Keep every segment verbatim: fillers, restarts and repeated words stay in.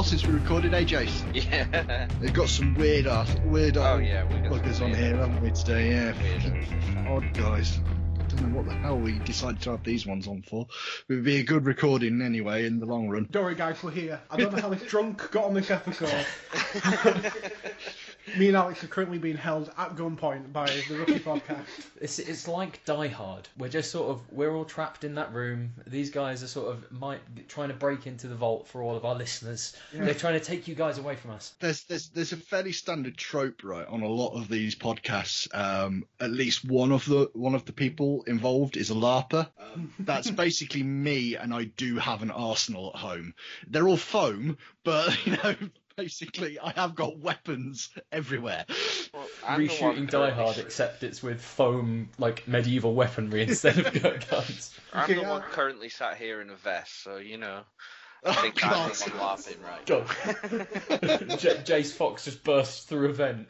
since we recorded, eh, Jace? Yeah. They've got some weird ass, weird Oh yeah, we got buggers some on weird- here, haven't we, today? Yeah. weirdos. Odd guys. Don't know what the hell we decided to have these ones on for. It would be a good recording anyway in the long run. Don't worry, guys, we're here. I don't know how this drunk got on this episode. Me and Alex are currently being held at gunpoint by the Rookie Podcast. It's it's like Die Hard. We're just sort of we're all trapped in that room. These guys are sort of might trying to break into the vault for all of our listeners. Yeah. They're trying to take you guys away from us. There's there's there's a fairly standard trope, right, on a lot of these podcasts. Um, at least one of the one of the people involved is a LARPer. Um, that's basically me, and I do have an arsenal at home. They're all foam, but you know. Basically, I have got weapons everywhere. Well, I'm the one Reshooting Die currently Hard, sit- except it's with foam, like medieval weaponry instead of guns. I'm Okay, the one uh, currently sat here in a vest, so you know. Oh, I think God. I think I'm laughing right. Go. J- Jace Fox just bursts through a vent.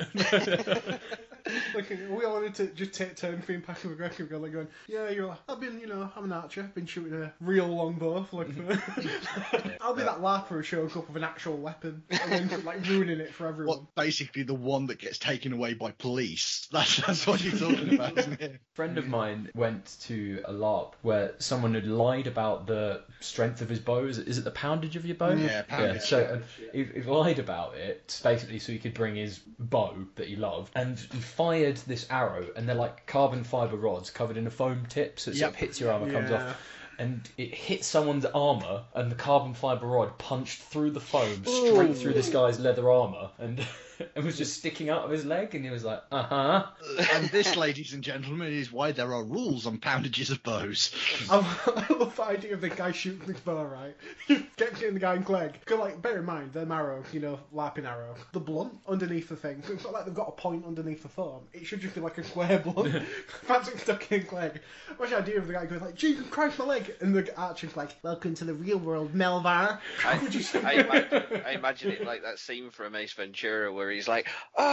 Like, we all wanted to just take turns being passive aggressive, like going, yeah, you're like, I've been, you know, I'm an archer, I've been shooting a real longbow for like, I'll be that LARPer who shows up with an actual weapon and then like ruining it for everyone. What, basically the one that gets taken away by police. That's that's what you're talking about, isn't it? A friend of mine went to a LARP where someone had lied about the strength of his bow. Is it, is it the poundage of your bow? Yeah, poundage. So uh, he, he lied about it, basically so he could bring his bow that he loved, and he fired this arrow, and they're like carbon fibre rods covered in a foam tip, so it sort of Yep. hits your armour, comes Yeah. off. And it hit someone's armour, and the carbon fibre rod punched through the foam, straight through this guy's leather armour, and it was just sticking out of his leg, and he was like, uh-huh. And this, ladies and gentlemen, is why there are rules on poundages of bows. I, I love the idea of the guy shooting this bow, right? Gets in the guy in the leg. Because, like, bear in mind, they're arrow, you know, LARPing arrow. The blunt underneath the thing. So it's not like they've got a point underneath the foam. It should just be like a square blunt. Fancy stuck in his leg. What's the idea of the guy going like, Jesus Christ, my leg? And the archer's like, welcome to the real world, Melvar. I, Would you say- I, imagine, I imagine it like that scene from Ace Ventura where he's like,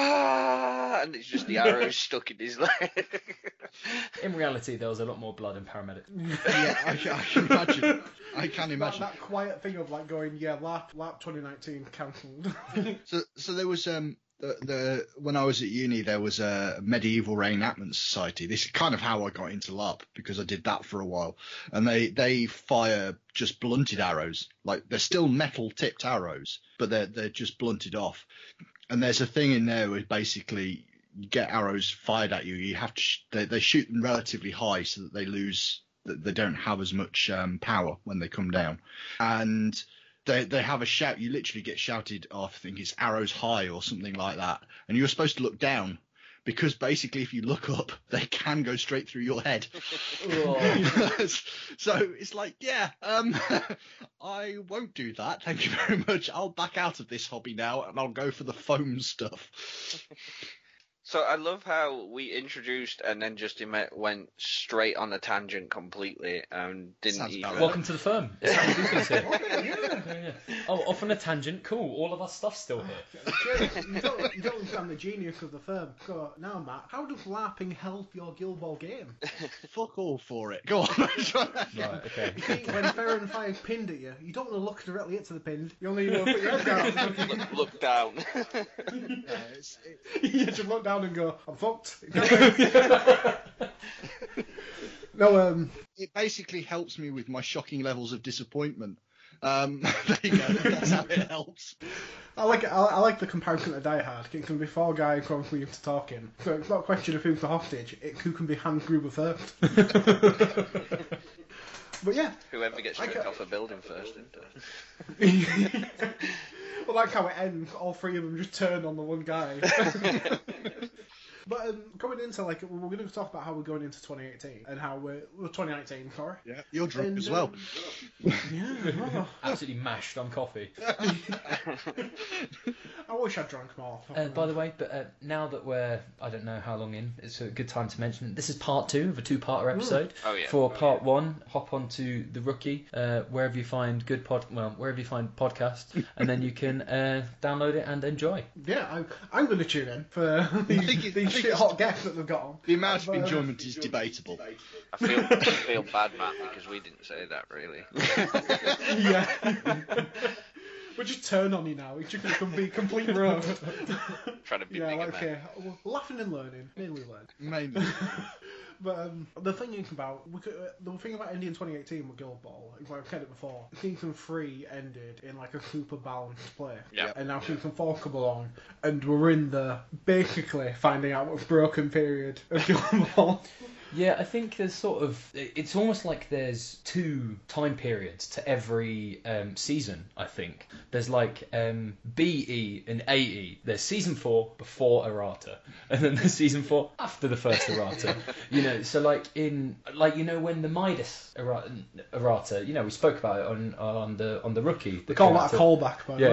ah, and it's just the arrow stuck in his leg. In reality, there was a lot more blood in paramedics. Yeah, I, can- I can imagine. I can That, imagine. that quiet thing of like going, yeah, LARP, LARP twenty nineteen cancelled. So, so there was um the, the when I was at uni, there was a medieval reenactment society. This is kind of how I got into LARP because I did that for a while, and they they fire just blunted arrows, like they're still metal tipped arrows, but they're they're just blunted off. And there's a thing in there where basically you get arrows fired at you. You have to sh- they they shoot them relatively high so that they lose that they don't have as much um, power when they come down, and they they have a shout. You literally get shouted off. I think it's arrows high or something like that, and you're supposed to look down because basically if you look up, they can go straight through your head. So it's like, yeah, um, I won't do that. Thank you very much. I'll back out of this hobby now, and I'll go for the foam stuff. So I love how we introduced and then just im- went straight on a tangent completely and didn't Sounds about even. right. Welcome to the firm. It's Sam Dukas here. Yeah, yeah. Oh, off on a tangent. Cool. All of our stuff's still here. Jay, you don't, you don't understand the genius of the firm. Go, now, Matt, how does LARPing help your Guild Ball game? Fuck all for it. Go on. Right. Okay. You see, when Farron Fire's pinned at you, you don't want to look directly into the pin. You only, you know, put your head down. Look, look down. Yeah, it's, it, You just look down and go, I'm fucked. No, um, it basically helps me with my shocking levels of disappointment. Um, there you go. That's how it helps. I like it. I, I like the comparison to Die Hard. It can be four guys going from you to talking. So it's not a question of who's the hostage. It who can be Hans Gruber first. But yeah, Whoever gets I ripped ca- off a building first, isn't it? well, that's how it ends. All three of them just turn on the one guy. But um, going into like, we're going to talk about how we're going into twenty eighteen and how we're well, twenty nineteen. Sorry. Yeah, you're drunk And, as well. um, yeah. Oh, Absolutely mashed on coffee. I wish I'd drunk more. Uh, by the way, but uh, now that we're, I don't know how long in, it's a good time to mention this is part two of a two-parter episode. Oh, yeah. For part one, hop onto the Rookie, uh, wherever you find good pod, well, wherever you find podcasts, and then you can uh, download it and enjoy. Yeah, I'm, I'm going to tune in for these, think it- I these think shit it's- hot guests that they've got on. The amount of But, um, enjoyment is debatable. I feel I feel bad, Matt, because we didn't say that really. Yeah. We'll just turn on you now. It's just going to be complete rogue. Trying to be Yeah, bigger like, than. okay. Well, laughing and learning. Mainly learn. Mainly. But um, the thing is about we could, uh, the thing about ending twenty eighteen with Guild Ball, like I've said it before, season three ended in like a super balanced play, Yeah. and now season four come along, and we're in the basically finding out what's broken period of Guild Ball. Yeah, I think there's sort of, it's almost like there's two time periods to every um, season, I think. There's like um, B E and A E. There's season four before errata, and then there's season four after the first errata. You know, so like in, like, you know, when the Midas errata, errata you know, we spoke about it on on the on the Rookie. They call that a callback, by the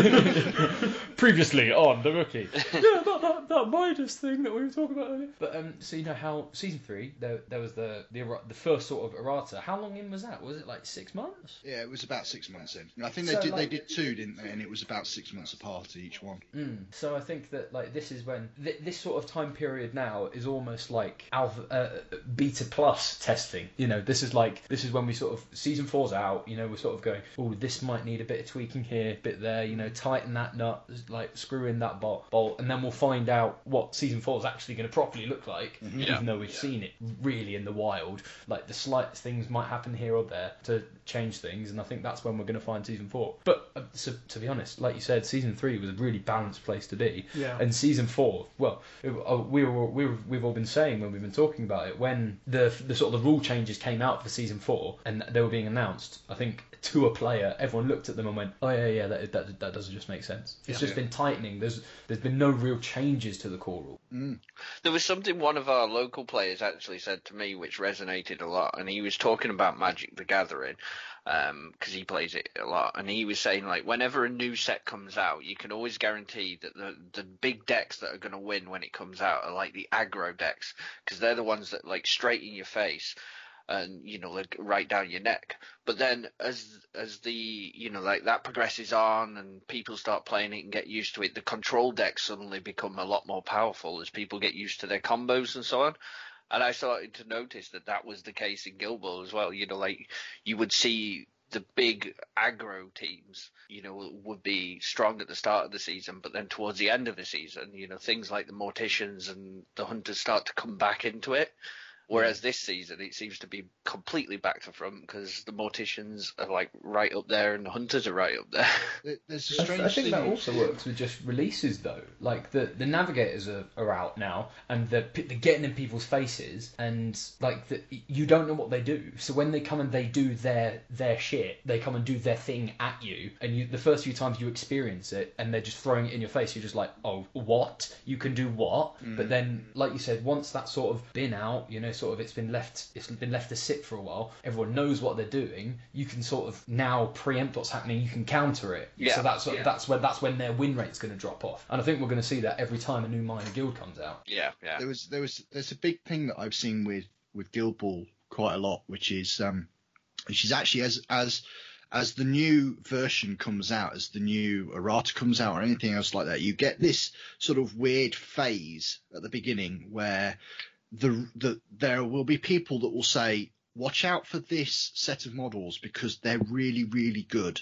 Yeah. Previously on the Rookie. Yeah, that, that, that Midas thing that we were talking about earlier. But um, so you know how season three, there, there was the, the the first sort of errata. How long in was that? Was it like six months? Yeah, it was about six months in. I think they So, did. like- They did two, didn't they? And it was about six months apart each one. Mm. So I think that like this is when th- this sort of time period now is almost like alpha, uh, beta plus testing. You know, this is like this is when we sort of season four's out. You know, we're sort of going, oh, this might need a bit of tweaking here, bit there. You know, tighten that nut, like screw in that bolt, bolt, and then we'll find out what season four is actually going to properly look like. Yeah. Even though we've seen it really in the wild, like the slightest things might happen here or there to change things, and I think that's when we're going to find season four. But uh, so, to be honest, like you said, season three was a really balanced place to be. Yeah. And season four, well, it, uh, we were we were, we've all been saying when we've been talking about it, when the the sort of the rule changes came out for season four and they were being announced, I think to a player, everyone looked at them and went, oh yeah, yeah, that that, that doesn't just make sense. It's Yeah. just been tightening. There's there's been no real changes to the core rule. Mm. There was something one of our local players actually said to me which resonated a lot, and he was talking about Magic the Gathering, um, because he plays it a lot, and he was saying, like, whenever a new set comes out, you can always guarantee that the, the big decks that are going to win when it comes out are, like, the aggro decks, because they're the ones that, like, straight in your face, and, you know, like, right down your neck. But then as as the, you know, like, that progresses on and people start playing it and get used to it, the control decks suddenly become a lot more powerful as people get used to their combos and so on. And I started to notice that that was the case in Guild Ball as well. You know, like, you would see the big aggro teams, you know, would be strong at the start of the season, but then towards the end of the season, you know, things like the Morticians and the Hunters start to come back into it. Whereas this season, it seems to be completely back to front because the Morticians are, like, right up there and the Hunters are right up there. There- There's a I, th- strange I think thing. that also works with just releases though. Like the, the navigators are, are out now, and they're, p- they're getting in people's faces, and like the, you don't know what they do. So when they come and they do their their shit, they come and do their thing at you, and you the first few times you experience it, and they're just throwing it in your face. You're just like, oh, what? You can do what? Mm. But then, like you said, once that's sort of been out, you know, sort of it's been left it's been left to sit for a while. Everyone knows what they're doing. You can sort of now preempt what's happening. You can counter it. Yeah, So that's yeah. that's when that's when their win rate's going to drop off. And I think we're going to see that every time a new minor guild comes out. Yeah, yeah. There was there was there's a big thing that I've seen with with Guild Ball quite a lot, which is um, which is actually as as as the new version comes out, as the new errata comes out, or anything else like that, you get this sort of weird phase at the beginning where the the there will be people that will say, watch out for this set of models because they're really really good.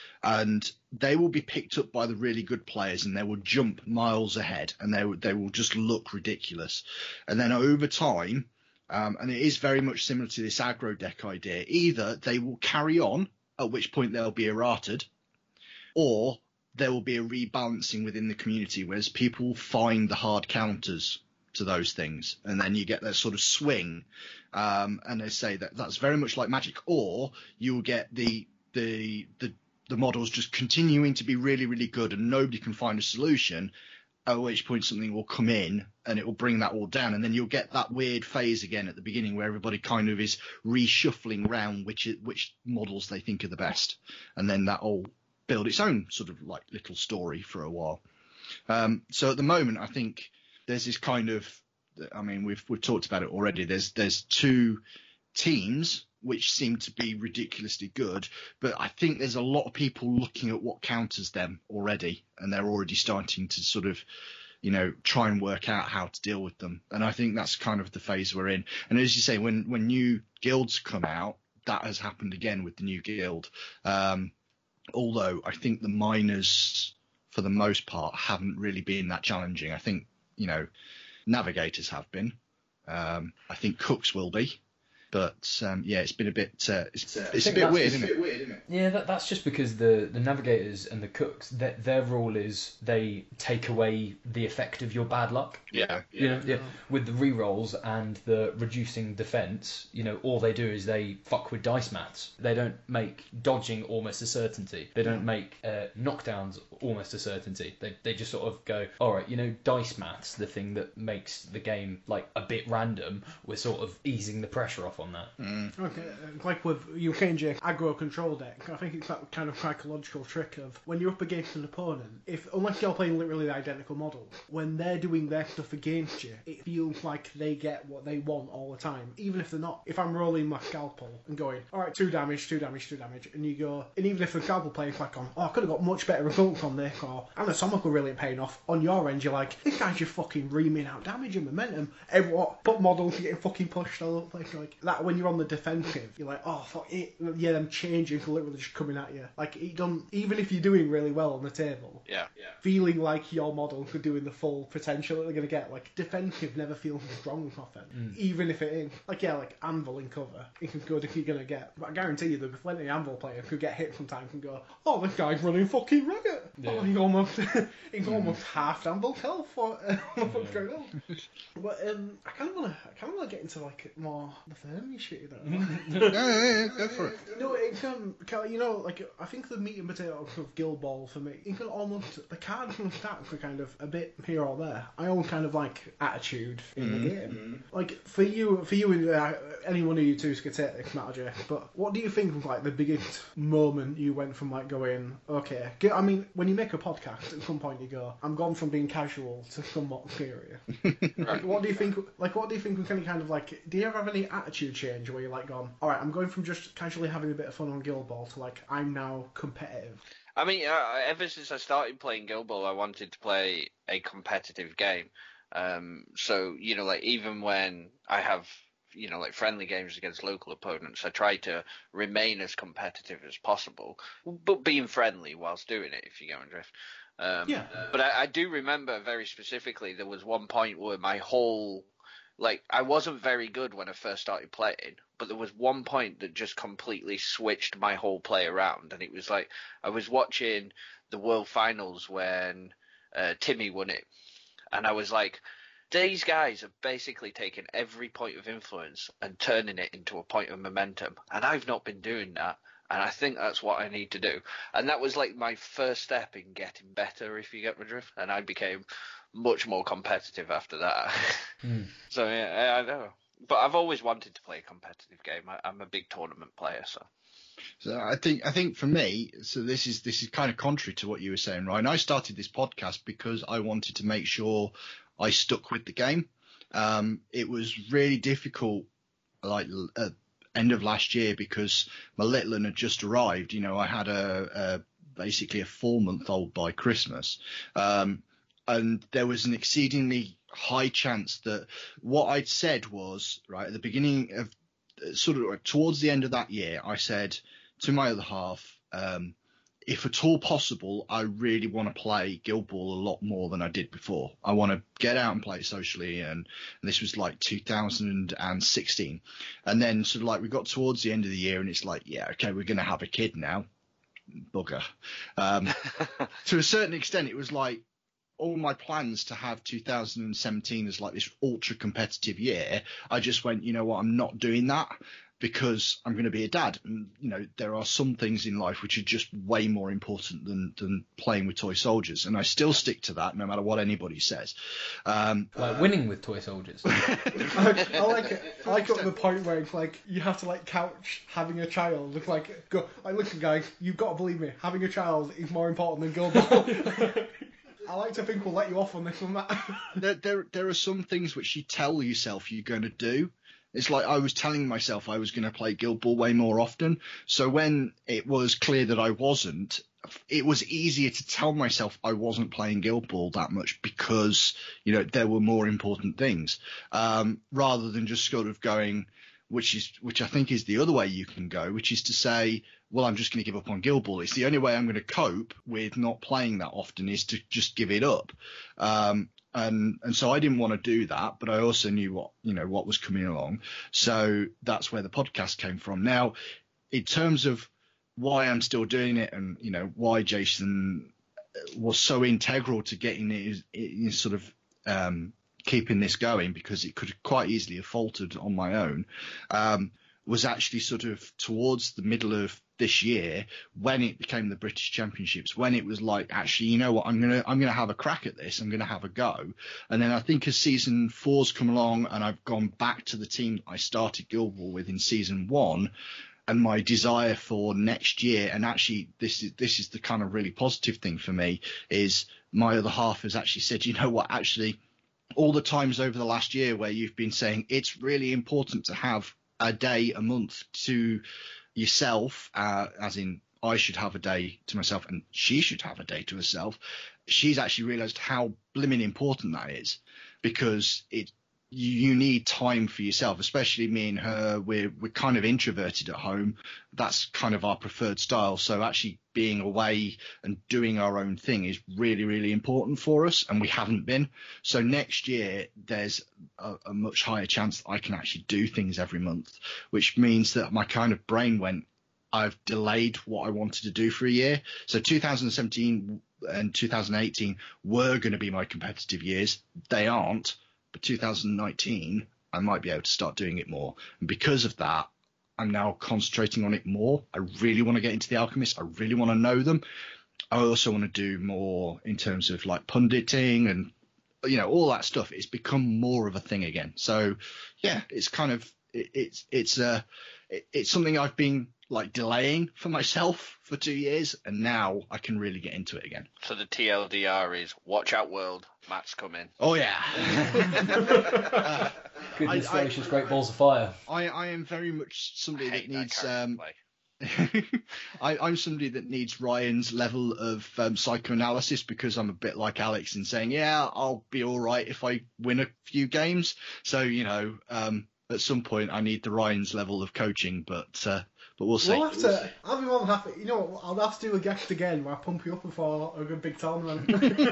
And they will be picked up by the really good players, and they will jump miles ahead, and they will- they will just look ridiculous. And then over time, um, and it is very much similar to this aggro deck idea, either they will carry on, at which point they'll be errated, or there will be a rebalancing within the community, whereas people find the hard counters to those things, and then you get that sort of swing. Um, and they say that that's very much like Magic, or you will get the the the the models just continuing to be really, really good and nobody can find a solution, at which point something will come in and it will bring that all down. And then you'll get that weird phase again at the beginning where everybody kind of is reshuffling around which which models they think are the best. And then that will build its own sort of like little story for a while. Um, so at the moment, I think there's this kind of, I mean, we've we've talked about it already. There's there's two teams which seem to be ridiculously good, but I think there's a lot of people looking at what counters them already, and they're already starting to sort of, you know, try and work out how to deal with them. And I think that's kind of the phase we're in. And as you say, when when new guilds come out, that has happened again with the new guild. Um, although I think the miners, for the most part, haven't really been that challenging. I think, you know, navigators have been. Um, I think cooks will be. But um, yeah, it's been a bit. Uh, it's it's a bit weird, isn't it? weird, isn't it? Yeah, that, that's just because the, the navigators and the cooks, their, their rule is they take away the effect of your bad luck. Yeah, yeah. You know, yeah. With the rerolls and the reducing defense, you know, all they do is they fuck with dice maths. They don't make dodging almost a certainty. They don't make uh, knockdowns almost a certainty. They they just sort of go, all right, you know, dice maths, the thing that makes the game like a bit random. We're sort of easing the pressure off on that. Mm. Okay, like with U K and J aggro control deck, I think it's that kind of psychological trick of when you're up against an opponent, if unless you're playing literally the identical model, when they're doing their stuff against you, it feels like they get what they want all the time, even if they're not. If I'm rolling my scalpel and going, all right, two damage, two damage, two damage, and you go, and even if the scalpel player's like on, oh, I could have got much better results on this, or anatomical really paying off. On your end, you're like, this guy's just fucking reaming out damage and momentum. Every what? But models are getting fucking pushed all over the place like that. When you're on the defensive, you're like, oh fuck it, yeah, them changing literally just coming at you. Like it don't, even if you're doing really well on the table, yeah, yeah, feeling like your model are doing the full potential that they're gonna get. Like defensive never feels strong often, mm. even if it is like yeah, like Anvil in cover, it's as good as you're gonna get. But I guarantee you, there's plenty of Anvil players who get hit sometimes and go, oh, this guy's running fucking ragged. Yeah. Oh, he's almost, he's mm. almost half Anvil health. What, uh, what's going on? But um, I kind of wanna, I kind of wanna get into like more the Fermi shit though. yeah, yeah, yeah, go for it. No, it can, can, you know, like, I think the meat and potatoes of Guild Ball for me, it can almost, the cards and stats are kind of a bit here or there. I always kind of like attitude in mm-hmm. the game. Mm-hmm. Like, for you, for you, uh, any one of you two can take this matter, but what do you think was, like, the biggest moment you went from, like, going, okay, I mean, when you make a podcast, at some point you go, I'm gone from being casual to somewhat serious. Like, what do you think, like, what do you think was kind of, kind of like, do you ever have any attitude change where you're, like, gone, alright, I'm going from just casually having a bit of fun on Guild Ball to like I'm now competitive? I mean, uh, ever since I started playing Guild Ball, I wanted to play a competitive game. Um, so you know, like even when I have you know like friendly games against local opponents, I try to remain as competitive as possible, but being friendly whilst doing it. If you get my drift. Um, yeah. But I, I do remember very specifically there was one point where my whole Like, I wasn't very good when I first started playing, but there was one point that just completely switched my whole play around. And it was like, I was watching the World Finals when uh, Timmy won it. And I was like, these guys have basically taken every point of influence and turning it into a point of momentum. And I've not been doing that. And I think that's what I need to do. And that was like my first step in getting better, if you get my drift. And I became much more competitive after that. Mm. So yeah, I know. But I've always wanted to play a competitive game. I, I'm a big tournament player, so. So I think I think for me, so this is this is kind of contrary to what you were saying, Ryan. I started this podcast because I wanted to make sure I stuck with the game. Um, it was really difficult, like at end of last year, because my little one had just arrived. You know, I had a, a basically a four month old by Christmas. Um, And there was an exceedingly high chance that what I'd said was, right, at the beginning of, sort of towards the end of that year, I said to my other half, um, if at all possible, I really want to play Guild Ball a lot more than I did before. I want to get out and play socially, and, and this was like two thousand sixteen. And then sort of like we got towards the end of the year, and it's like, yeah, okay, we're going to have a kid now. Bugger. Um, to a certain extent, it was like, all my plans to have two thousand seventeen as like this ultra competitive year, I just went, you know what, I'm not doing that because I'm going to be a dad. And, you know, there are some things in life which are just way more important than, than playing with toy soldiers. And I still stick to that no matter what anybody says. Um, like uh, winning with toy soldiers. I, I like it. I like it at the point where it's like, you have to like couch having a child. Look like, go, like, listen guys, you've got to believe me, having a child is more important than Guild Ball. I like to think we'll let you off on this one, Matt. there, there, there are some things which you tell yourself you're going to do. It's like I was telling myself I was going to play Guild Ball way more often. So when it was clear that I wasn't, it was easier to tell myself I wasn't playing Guild Ball that much because, you know, there were more important things, um, rather than just sort of going, which is which I think is the other way you can go, which is to say, well, I'm just going to give up on Guild Ball. It's the only way I'm going to cope with not playing that often is to just give it up. Um, and and so I didn't want to do that, but I also knew what you know what was coming along. So that's where the podcast came from. Now, in terms of why I'm still doing it, and you know why Jason was so integral to getting it, it sort of um, keeping this going, because it could quite easily have faltered on my own, um, was actually sort of towards the middle of this year when it became the British Championships, when it was like, actually, you know what, I'm gonna I'm gonna have a crack at this, I'm gonna have a go. And then I think as season four's come along and I've gone back to the team I started Guild Ball with in season one, and my desire for next year, and actually this is this is the kind of really positive thing for me, is my other half has actually said, you know what, actually, all the times over the last year where you've been saying it's really important to have a day a month to yourself, uh, as in I should have a day to myself and she should have a day to herself, she's actually realised how blimmin' important that is, because it you need time for yourself, especially me and her. We're we're kind of introverted at home. That's kind of our preferred style. So actually being away and doing our own thing is really, really important for us, and we haven't been. So next year there's a, a much higher chance that I can actually do things every month, which means that my kind of brain went, I've delayed what I wanted to do for a year. So two thousand seventeen and two thousand eighteen were going to be my competitive years. They aren't. But two thousand nineteen, I might be able to start doing it more. And because of that, I'm now concentrating on it more. I really want to get into the Alchemists. I really want to know them. I also want to do more in terms of like punditing and, you know, all that stuff. It's become more of a thing again. So, yeah, it's kind of it, it's it's uh it, it's something I've been like delaying for myself for two years, and now I can really get into it again. So the T L D R is watch out, world. Matt's coming. Oh yeah. uh, Goodness I, gracious, great balls of fire. I, I am very much somebody that needs that um I, I'm somebody that needs Ryan's level of um, psychoanalysis, because I'm a bit like Alex in saying, yeah, I'll be all right if I win a few games. So, you know, um, at some point I need the Ryan's level of coaching, but uh, but we'll see. We'll have to, I'll be more than happy. You know what, I'll have to do a guest again where I pump you up before a good big tournament.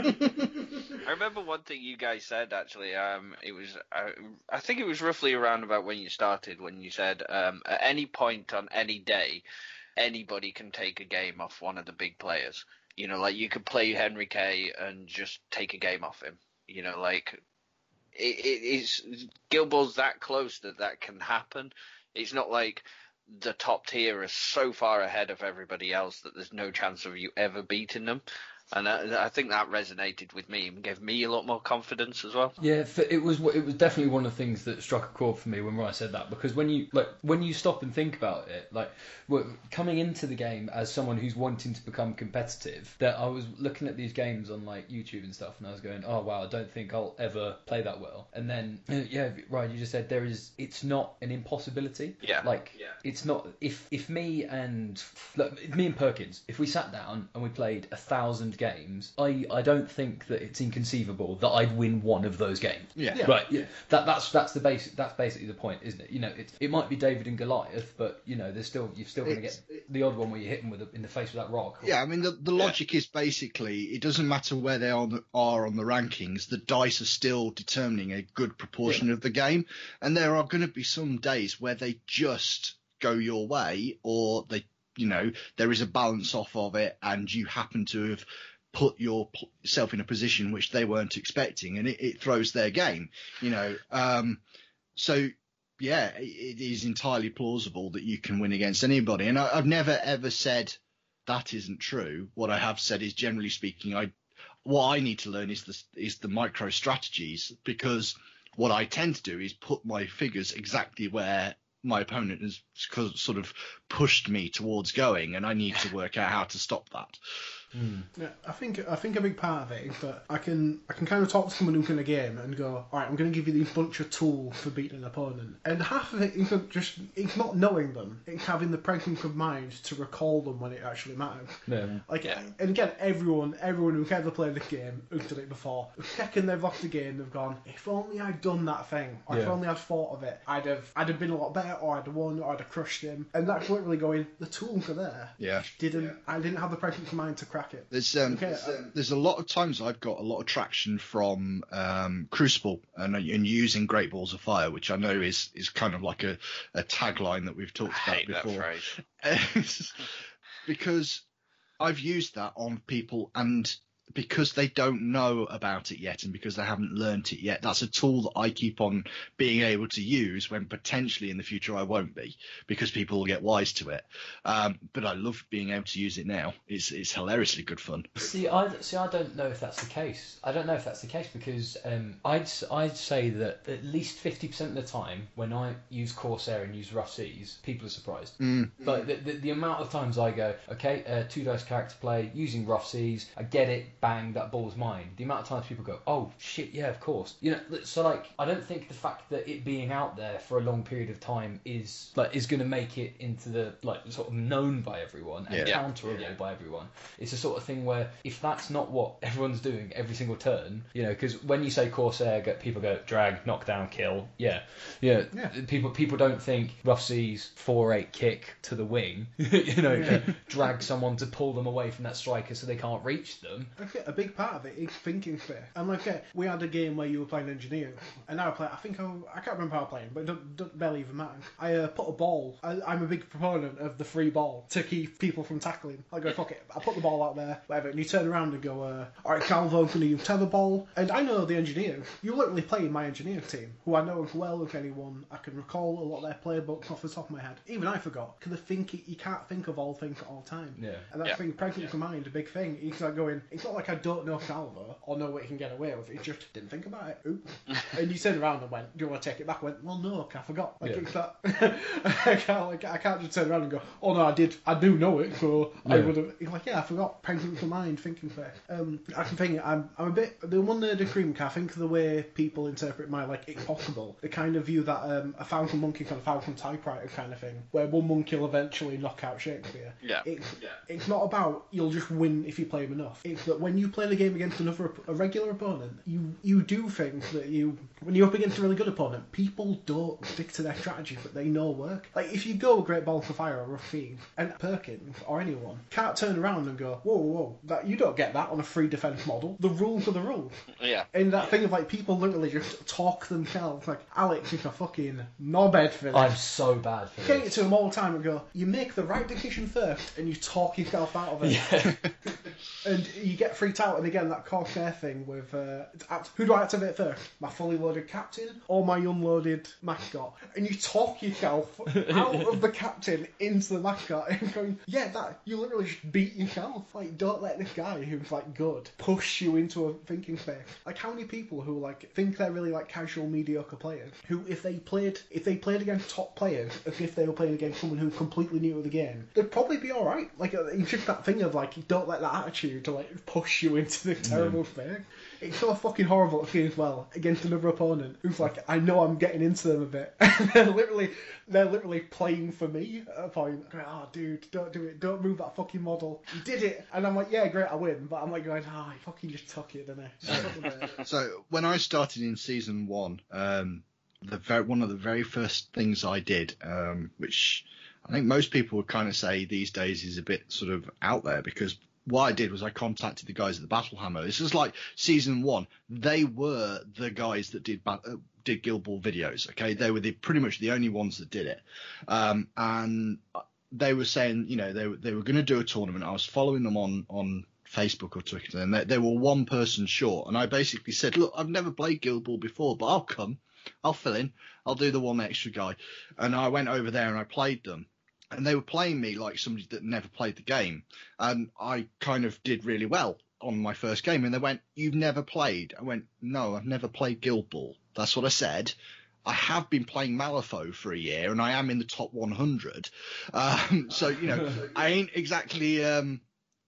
I remember one thing you guys said, actually. Um, it was, uh, I think it was roughly around about when you started, when you said um, at any point on any day, anybody can take a game off one of the big players. You know, like you could play Henry Kay and just take a game off him. You know, like it, it is Guild Ball's that close that that can happen. It's not like the top tier is so far ahead of everybody else that there's no chance of you ever beating them. And I, I think that resonated with me and gave me a lot more confidence as well. Yeah, it was it was definitely one of the things that struck a chord for me when Ryan said that, because when you like when you stop and think about it, like coming into the game as someone who's wanting to become competitive, that I was looking at these games on like YouTube and stuff, and I was going, oh wow, I don't think I'll ever play that well. And then yeah, Ryan, you just said there is, it's not an impossibility. Yeah. Like yeah. It's not, if if me and like, me and Perkins, if we sat down and we played a thousand games, I, I don't think that it's inconceivable that I'd win one of those games. Yeah. Yeah. Right. Yeah. That that's that's the basic. That's basically the point, isn't it? You know, it it might be David and Goliath, but you know, there's still you're still going to get the odd one where you hit them with a, in the face with that rock. Yeah, I mean the the logic yeah. is basically it doesn't matter where they are on the, are on the rankings. The dice are still determining a good proportion yeah. of the game, and there are going to be some days where they just go your way, or they, you know, there is a balance off of it, and you happen to have put yourself in a position which they weren't expecting, and it, it throws their game, you know. Um, so, yeah, it, it is entirely plausible that you can win against anybody. And I, I've never, ever said that isn't true. What I have said is, generally speaking, I what I need to learn is the, is the micro strategies, because what I tend to do is put my figures exactly where my opponent has sort of pushed me towards going, and I need to work out how to stop that. Mm. Yeah, I think I think a big part of it is that I can I can kind of talk to someone who's in a game and go, all right, I'm going to give you these bunch of tools for beating an opponent, and half of it is just it's not knowing them, it's having the presence of mind to recall them when it actually matters. Yeah. Like, Yeah. and again, everyone everyone who's ever played this game who's done it before, the second they've lost the game, they've gone, if only I'd done that thing, or if Yeah. only I'd thought of it, I'd have I'd have been a lot better, or I'd have won, or I'd have crushed him, and that's literally going, the tools are there. Yeah. Didn't I didn't have the presence of mind to crack it. There's um, Okay, there's, uh, um, there's a lot of times I've got a lot of traction from um, Crucible and, and using Great Balls of Fire, which I know is, is kind of like a, a tagline that we've talked I about hate that before. phrase. Because I've used that on people, and because they don't know about it yet and because they haven't learnt it yet, that's a tool that I keep on being able to use when potentially in the future I won't be, because people will get wise to it. Um, but I love being able to use it now. It's it's hilariously good fun. See, I see. I don't know if that's the case. I don't know if that's the case because um, I'd I'd say that at least fifty percent of the time when I use Corsair and use Rough Seas, people are surprised. Mm. Like the, the the amount of times I go, okay, uh, two dice character play using Rough Seas, I get it, bang, that ball's mine. The amount of times people go, oh shit, yeah, of course. You know, so like I don't think the fact that it being out there for a long period of time is like is going to make it into the like sort of known by everyone and Yeah. counterable Yeah. by everyone. It's the sort of thing where if that's not what everyone's doing every single turn, you know, because when you say Corsair, get people go drag, knock down, kill. Yeah, yeah. Yeah. People people don't think Rough Seas four eight kick to the wing. you know, Yeah. drag someone to pull them away from that striker so they can't reach them. Okay, a big part of it is thinking space. And like, uh, we had a game where you were playing engineer, and I played. I think I, I can't remember how I played, but it don't, don't barely even matter. I uh, put a ball. I, I'm a big proponent of the free ball to keep people from tackling. I go, fuck it. I put the ball out there, whatever, and you turn around and go, uh, all right, Calvo, can you tether ball? And I know the engineer. You literally play in my engineer team, who I know as well as anyone. I can recall a lot of their playbooks off the top of my head. Even I forgot, because I think you can't think of all things at all time. Yeah. And that's Yeah. the thing, presence of mind, a big thing. He's like going, it's not like I don't know Calvo or know what he can get away with. He just didn't think about it. Oop. And you turned around and went, do you want to take it back? I went, well, no, I forgot. Like, Yeah. it's that. I, can't, like, I can't just turn around and go, oh, no, I did. I do know it, so I Yeah. would have. He's like, yeah, I forgot. Presence of mind, thinking fair. Um, I can think, I'm, I'm a bit. The one nerd of cream, I think the way people interpret my, like, it's possible, they kind of view that um, a Falcon Monkey kind of Falcon typewriter kind of thing, where one monkey will eventually knock out Shakespeare. Yeah. It's, Yeah. it's not about you'll just win if you play him enough. It's that when you play the game against another op- a regular opponent, you you do things that you when you're up against a really good opponent, people don't stick to their strategies that they know work. Like if you go Great Ball for Fire or Rough Feed and Perkins or anyone can't turn around and go, whoa, whoa, that you don't get that on a free defense model. The rules are the rules. Yeah. And that thing of like people literally just talk themselves. Like Alex is a fucking knobhead for this. I'm so bad for Get it this. to him all the time and go, you make the right decision first and you talk yourself out of it. Yeah. And you get freaked out, and again, that Corsair thing with uh, act- who do I activate first? My fully loaded captain or my unloaded mascot? And you talk yourself out of the captain into the mascot and going, yeah, that you literally just beat yourself. Like, don't let this guy who's like good push you into a thinking space. Like, how many people who like think they're really like casual mediocre players who, if they played, if they played against top players, as if they were playing against someone who's completely new to the game, they'd probably be all right. Like, uh, it's just that thing of like, you don't let that attitude to like push you into the terrible thing. It's so fucking horrible to see as well against another opponent who's like, I know I'm getting into them a bit. And they're literally, they're literally playing for me at a point. Going, oh, dude, don't do it. Don't move that fucking model. You did it. And I'm like, yeah, great, I win. But I'm like going, oh, I fucking just took it, didn't I? So when I started in season one, um, the very, one of the very first things I did, um, which I think most people would kind of say these days is a bit sort of out there, because what I did was I contacted the guys at the Battle Hammer. This is like season one. They were the guys that did ba- uh, did Guild Ball videos. Okay, they were the, pretty much the only ones that did it, um, and they were saying, you know, they they were going to do a tournament. I was following them on on Facebook or Twitter, and they, they were one person short. And I basically said, look, I've never played Guild Ball before, but I'll come, I'll fill in, I'll do the one extra guy. And I went over there and I played them. And they were playing me like somebody that never played the game. And I kind of did really well on my first game. And they went, you've never played? I went, no, I've never played Guild Ball. That's what I said. I have been playing Malifaux for a year, and I am in the top one hundred. Um, so, you know, I ain't exactly, um,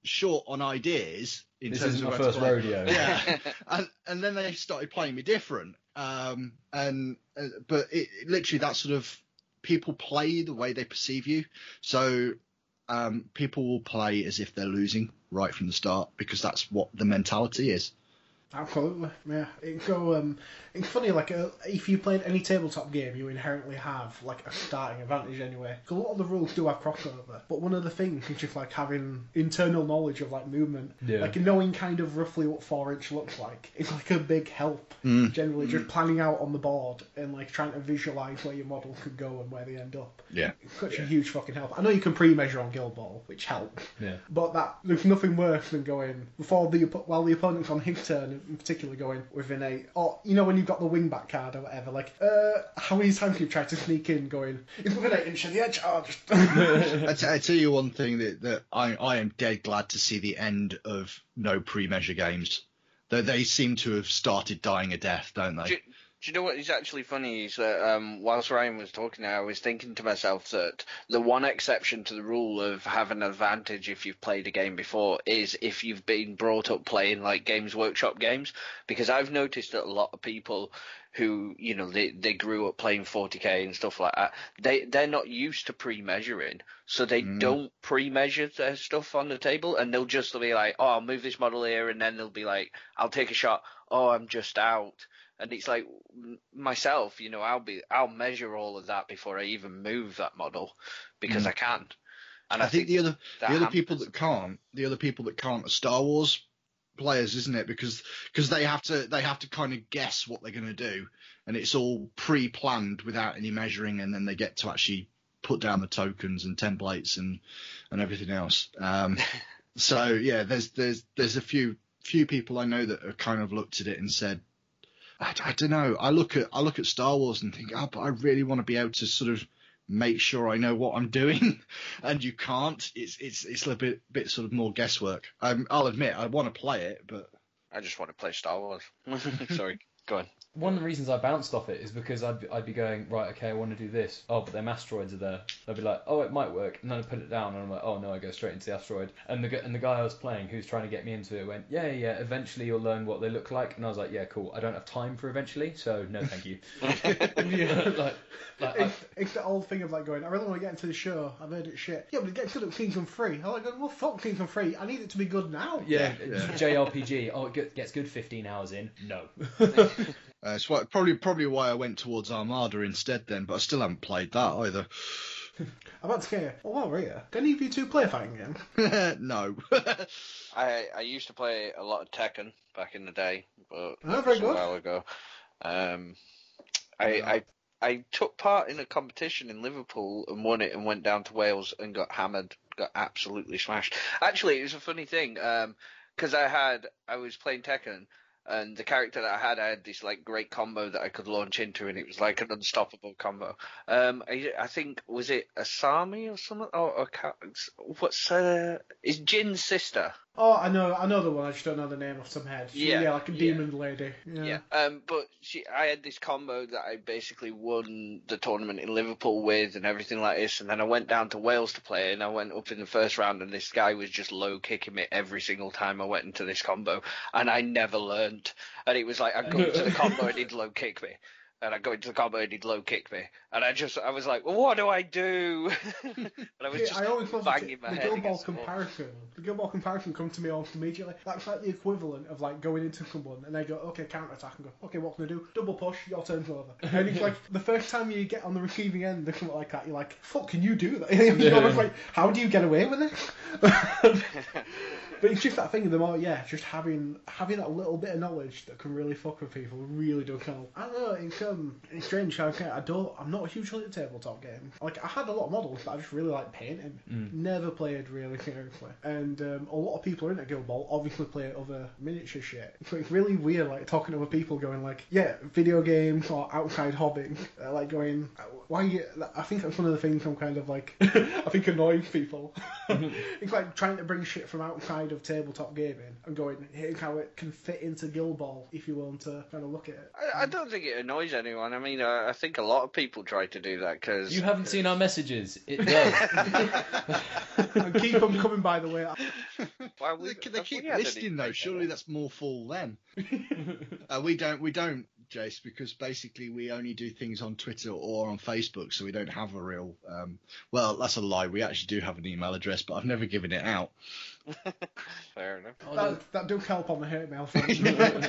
short on ideas in This terms isn't of my how to first play. rodeo. Yeah, and and then they started playing me different. Um, and uh, but it, it literally that sort of people play the way they perceive you. So um, people will play as if they're losing right from the start because that's what the mentality is. Absolutely, yeah. It go. Um, it's funny, like uh, if you played any tabletop game, you inherently have like a starting advantage anyway. 'Cause a lot of the rules do have crossover, but one of the things is just like having internal knowledge of like movement, Yeah. like knowing kind of roughly what four inch looks like. It's like a big help. Mm. Generally, just planning out on the board and like trying to visualize where your model could go and where they end up. Yeah. It's such a huge fucking help. I know you can pre-measure on Guild Ball, which helps. Yeah. But that there's nothing worse than going before the oppo- while the opponent's on his turn, in particular going within a or you know when you've got the wing back card or whatever, like uh how many times you try to sneak in going it's within eight inch of the edge. Oh, just I, t- I tell you one thing that, that I I am dead glad to see the end of no pre-measure games. Though they seem to have started dying a death, don't they? Do, do you know what is actually funny is that um, whilst Ryan was talking, I was thinking to myself that the one exception to the rule of having an advantage if you've played a game before is if you've been brought up playing like Games Workshop games, because I've noticed that a lot of people who, you know, they, they grew up playing forty K and stuff like that, they, they're not used to pre-measuring, so they Mm. don't pre-measure their stuff on the table, and they'll just be like, oh, I'll move this model here, and then they'll be like, I'll take a shot, oh, I'm just out. And it's like myself, you know, I'll be I'll measure all of that before I even move that model because Mm. I can't. And I, think, the other that the other happens. people that can't, the other people that can't are Star Wars players, isn't it? Because because they have to they have to kind of guess what they're going to do, and it's all pre-planned without any measuring, and then they get to actually put down the tokens and templates and and everything else. Um, so yeah, there's there's there's a few few people I know that have kind of looked at it and said, I, I don't know. I look at I look at Star Wars and think, oh, but I really want to be able to sort of make sure I know what I'm doing, and you can't. It's it's it's a bit bit sort of more guesswork. Um, I'll admit I want to play it, but I just want to play Star Wars. Sorry, go on. One of the reasons I bounced off it is because I'd be, I'd be going, right, okay, I want to do this. Oh, but them asteroids are there. I'd be like, oh, it might work. And then I put it down, and I'm like, oh, no, I go straight into the asteroid. And the, gu- and the guy I was playing, who's trying to get me into it, went, yeah, yeah, eventually you'll learn what they look like. And I was like, yeah, cool. I don't have time for eventually, so no, thank you. yeah. like, like, I, It's, it's the old thing of like going, I really want to get into the show. I've heard it's shit. Yeah, but it gets good at Kingdom Free. I'm like, going, well, fuck Kingdom Free. I need it to be good now. yeah, Yeah. J R P G. Oh, it get- gets good fifteen hours in. No. uh, it's why, probably probably why I went towards Armada instead then. But I still haven't played that either. I'm about to say, well, while we're here, do any of you two play a fighting game? No. I I used to play a lot of Tekken back in the day, but Oh, that very was good. a while ago. Um, I Yeah. I I took part in a competition in Liverpool and won it, and went down to Wales and got hammered, got absolutely smashed. Actually, it was a funny thing, um, because I had I was playing Tekken. And the character that I had, I had this like great combo that I could launch into, and it was like an unstoppable combo. Um, I, I think was it Asami or something? Oh, or, what's uh, is Jin's sister? Oh, I know, I know the one. I just don't know the name off some head. She, Yeah, yeah, like a yeah. demon lady. Yeah. Yeah. Um, but she, I had this combo that I basically won the tournament in Liverpool with, and everything like this. And then I went down to Wales to play, and I went up in the first round, and this guy was just low kicking me every single time I went into this combo, and I never learned. And it was like I'd go into the combo and he'd low kick me. And I go into the combo and he'd low kick me, and I just I was like, well, what do I do? And I was Yeah, just I always love the, banging my the head Guild Ball against the wall. comparison. The Guild Ball comparison comes to me almost immediately. That's like the equivalent of like going into someone and they go, okay, counter attack, and go, okay, what can I do? Double push, your turn's over. And it's like the first time you get on the receiving end of something like that, you're like, fuck, can you do that? You're almost like, how do you get away with it? But it's just that thing, the more, yeah, just having having that little bit of knowledge that can really fuck with people really does help. I don't know, it's, um, it's strange how I don't, I'm not hugely into tabletop games. Like, I had a lot of models, but I just really like painting. Mm. Never played really seriously. And um, a lot of people in at Guild Ball obviously play other miniature shit. So it's really weird, like, talking to other people going like, yeah, video games or outside hobbing. Uh, like, going, why you, I think that's one of the things I'm kind of like, I think annoys people. It's like trying to bring shit from outside of tabletop gaming and going, here's how it can fit into Guild Ball if you want to kind of look at it. I, I don't think it annoys anyone. I mean, uh, I think a lot of people try to do that because You haven't seen our messages. It does. And keep them coming, by the way. Well, Why we, they, they keep we had listing though. Surely that's more full then. uh, we don't. We don't, Jace, because basically we only do things on Twitter or on Facebook, so we don't have a real. Um, well, that's a lie. We actually do have an email address, but I've never given it out. Fair enough. That, that do help on the hate mail front.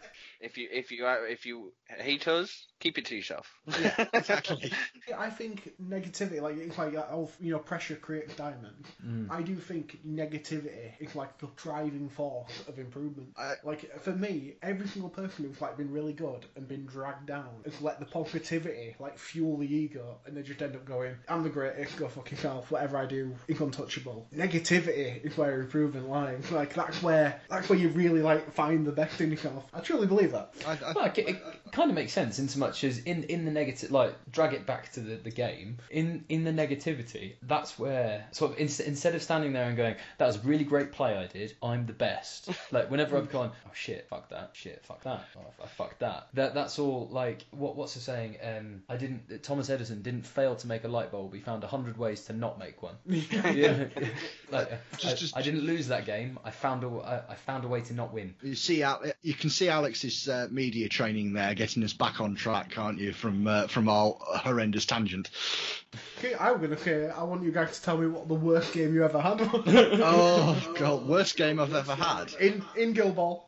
If you if you if you hate us, keep it to yourself. Yeah, exactly. I think negativity, like it's like oh, you know, pressure creates diamond. Mm. I do think negativity is like the driving force of improvement. I, Like for me, every single person who's like been really good and been dragged down has let the positivity like fuel the ego, and they just end up going, "I'm the greatest, go fuck yourself. Whatever I do is untouchable." Negativity is where improvement lies. Like that's where that's where you really like find the best in yourself. I truly believe that. I, I, Well, it, it kind of makes sense in so much as in, in the negative, like drag it back to the, the game. In in the negativity, that's where sort of in, instead of standing there and going, "That was a really great play I did. I'm the best." Like whenever I've gone, "Oh shit, fuck that, shit, fuck that, oh, I fucked that." That that's all. Like what what's the saying? Um, I didn't. Thomas Edison didn't fail to make a light bulb. He found a hundred ways to not make one. Yeah. Like Just- I, just- I didn't lose that game. I found a I, I found a way to not win. You see, Al- you can see Alex's uh, media training there, getting us back on track, can't you? From uh, from our horrendous tangent. Okay, I'm gonna say I want you guys to tell me what the worst game you ever had was. Oh god, worst game I've ever had. in in Guild Ball.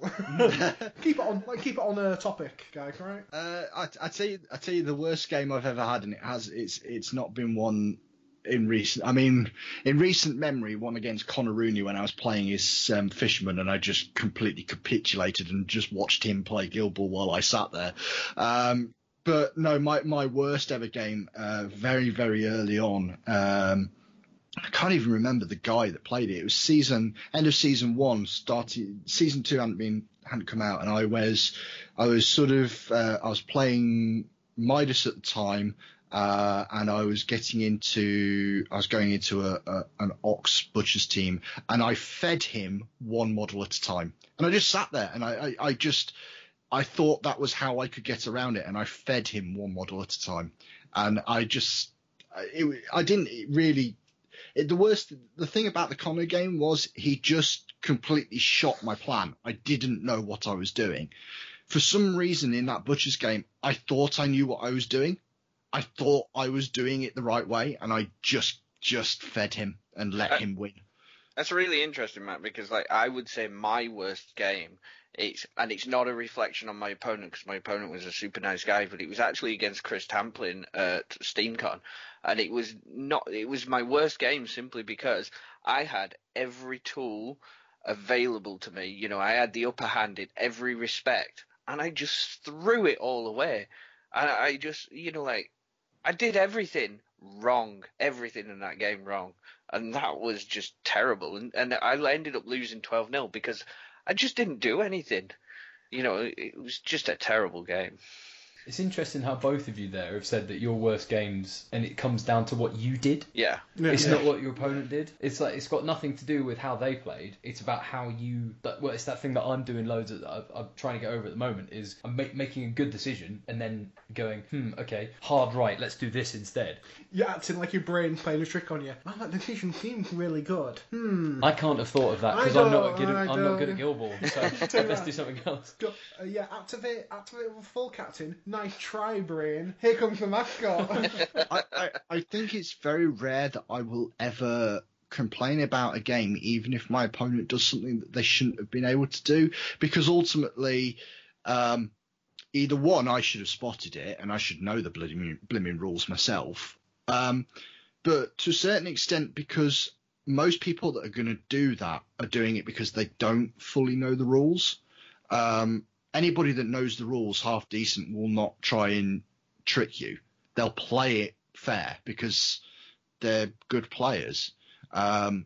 keep it on, like keep it on a topic, guys. Right? Uh, I, I tell you, I tell you, the worst game I've ever had, and it has, it's it's not been one in recent. I mean, in recent memory, one against Connor Rooney when I was playing as um, Fisherman, and I just completely capitulated and just watched him play Guild Ball while I sat there. Um, but no, my my worst ever game, uh, very very early on. Um, I can't even remember the guy that played it. It was season end of season one, started season two hadn't been hadn't come out, and I was I was sort of uh, I was playing Midas at the time, uh, and I was getting into I was going into a, a an Ox Butchers team, and I fed him one model at a time, and I just sat there and I I, I just I thought that was how I could get around it, and I fed him one model at a time, and I just it, I didn't really. It, the worst, the thing about the Connor game was he just completely shot my plan. I didn't know what I was doing. For some reason in that Butcher's game, I thought I knew what I was doing. I thought I was doing it the right way, and I just just fed him and let Uh, him win. That's really interesting, Matt, because like I would say my worst game, it's and it's not a reflection on my opponent because my opponent was a super nice guy, but it was actually against Chris Tamplin at SteamCon, and it was not. It was my worst game simply because I had every tool available to me. You know, I had the upper hand in every respect, and I just threw it all away. And I just, you know, like I did everything wrong, everything in that game wrong. And that was just terrible. And, and I ended up losing twelve nil because I just didn't do anything. You know, it, it was just a terrible game. It's interesting how both of you there have said that your worst games, and it comes down to what you did. Yeah. Yeah. It's not what your opponent did. It's like it's got nothing to do with how they played. It's about how you. That, well, it's that thing that I'm doing loads of. I'm, I'm trying to get over at the moment. Is I'm ma- making a good decision and then going, hmm, okay, hard right. Let's do this instead. You're acting like your brain's playing a trick on you. Man, that decision seems really good. Hmm. I can't have thought of that I because I'm not don't, good. At, I I'm not don't. good at Guild Ball. So let's do something else. Go, uh, yeah, activate, activate with full captain. Nice try, brain. Here comes the mascot. I, I, I think it's very rare that I will ever complain about a game, even if my opponent does something that they shouldn't have been able to do, because ultimately, um, either one, I should have spotted it and I should know the bloody blimmin' rules myself. Um, but to a certain extent, because most people that are going to do that are doing it because they don't fully know the rules. Um, anybody that knows the rules half decent will not try and trick you. They'll play it fair because they're good players. Um,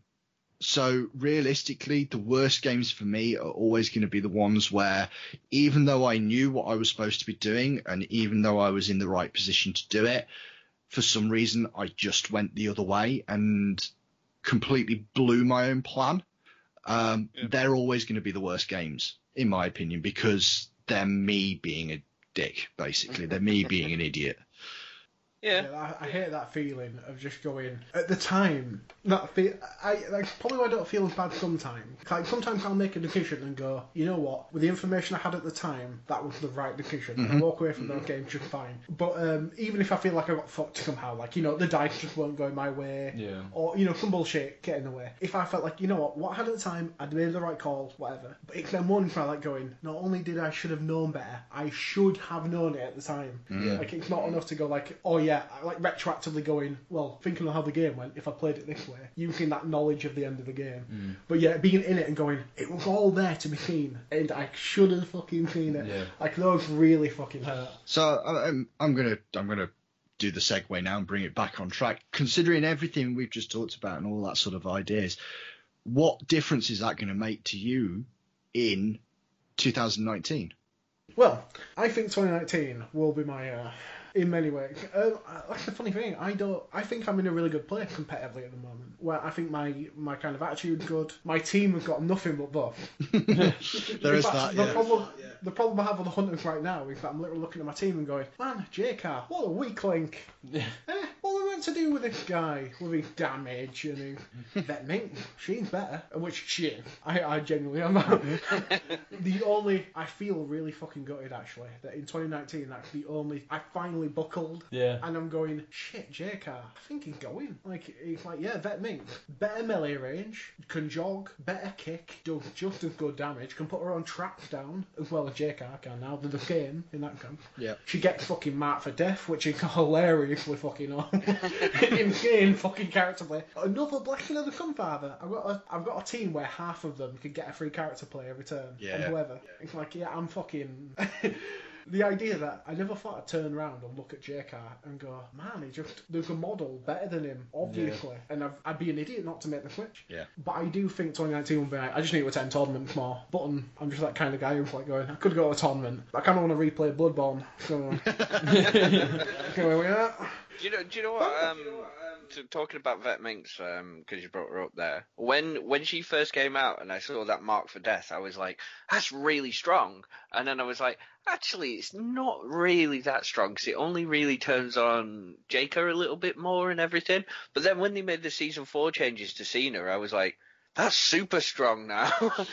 so realistically, the worst games for me are always going to be the ones where even though I knew what I was supposed to be doing and even though I was in the right position to do it, for some reason I just went the other way and completely blew my own plan. Um, Yeah. They're always going to be the worst games, in my opinion, because they're me being a dick, basically. They're me being an idiot. Yeah. Yeah, I, I hate that feeling of just going at the time. That feel, I like probably why I don't feel as bad sometimes. Like sometimes I'll make a decision and go, you know what? With the information I had at the time, that was the right decision. Mm-hmm. And I walk away from those games just fine. But um, even if I feel like I got fucked somehow, like you know the dice just weren't going my way, Yeah. or you know some bullshit get in the way. If I felt like you know what, what I had at the time, I'd made the right call, whatever. But it's then morning where I like going, not only did I should have known better, I should have known it at the time. Yeah. Like it's not enough to go like, oh yeah, like retroactively going, well, thinking of how the game went, if I played it this way, using that knowledge of the end of the game. Mm. But yeah, being in it and going, it was all there to be seen, and I should have fucking seen it. Yeah. Like those really fucking hurt. So I- I'm I'm gonna I'm gonna do the segue now and bring it back on track. Considering everything we've just talked about and all that sort of ideas, what difference is that going to make to you in two thousand nineteen? Well, I think twenty nineteen will be my, uh, in many ways. Um, that's the funny thing. I don't. I think I'm in a really good place competitively at the moment. Where I think my my kind of attitude's good. My team have got nothing but buff. There In is fact, that. The Yeah. problem, the problem I have with the Hunters right now is that I'm literally looking at my team and going, man, J K, what a weak link. Eh, what are we meant to do with this guy with his damage and his vet mink? She's better, which she is. I, I genuinely am. The only I feel really fucking gutted actually that in twenty nineteen that's the only I finally buckled. Yeah. And I'm going shit, J K. I think he's going. Like he's like yeah, vet mink, better melee range, can jog, better kick, does just as good damage, can put her on traps down as well as J K can now. They're the same in that camp. Yeah. She gets fucking marked for death, which is hilariously fucking on. Insane fucking character play. Another blessing of the Sunfather. I've got a, I've got a team where half of them can get a free character play every turn. Yeah. And whoever. It's like, yeah, I'm fucking... The idea that I never thought I'd turn around and look at J K and go, man, he just, there's a model better than him, obviously. And I've, I'd be an idiot not to make the switch. Yeah. But I do think twenty nineteen will be like, I just need to attend tournaments more. Button, I'm just that kind of guy who's like going, I could go to a tournament, but I kind of want to replay Bloodborne. So, go with that. Do you know? Do you know what? Um, to, talking about Vet Minx, um, because you brought her up there. When when she first came out, and I saw that mark for death, I was like, that's really strong. And then I was like, actually, it's not really that strong because it only really turns on J K a little bit more and everything. But then when they made the season four changes to Cena, I was like, that's super strong now.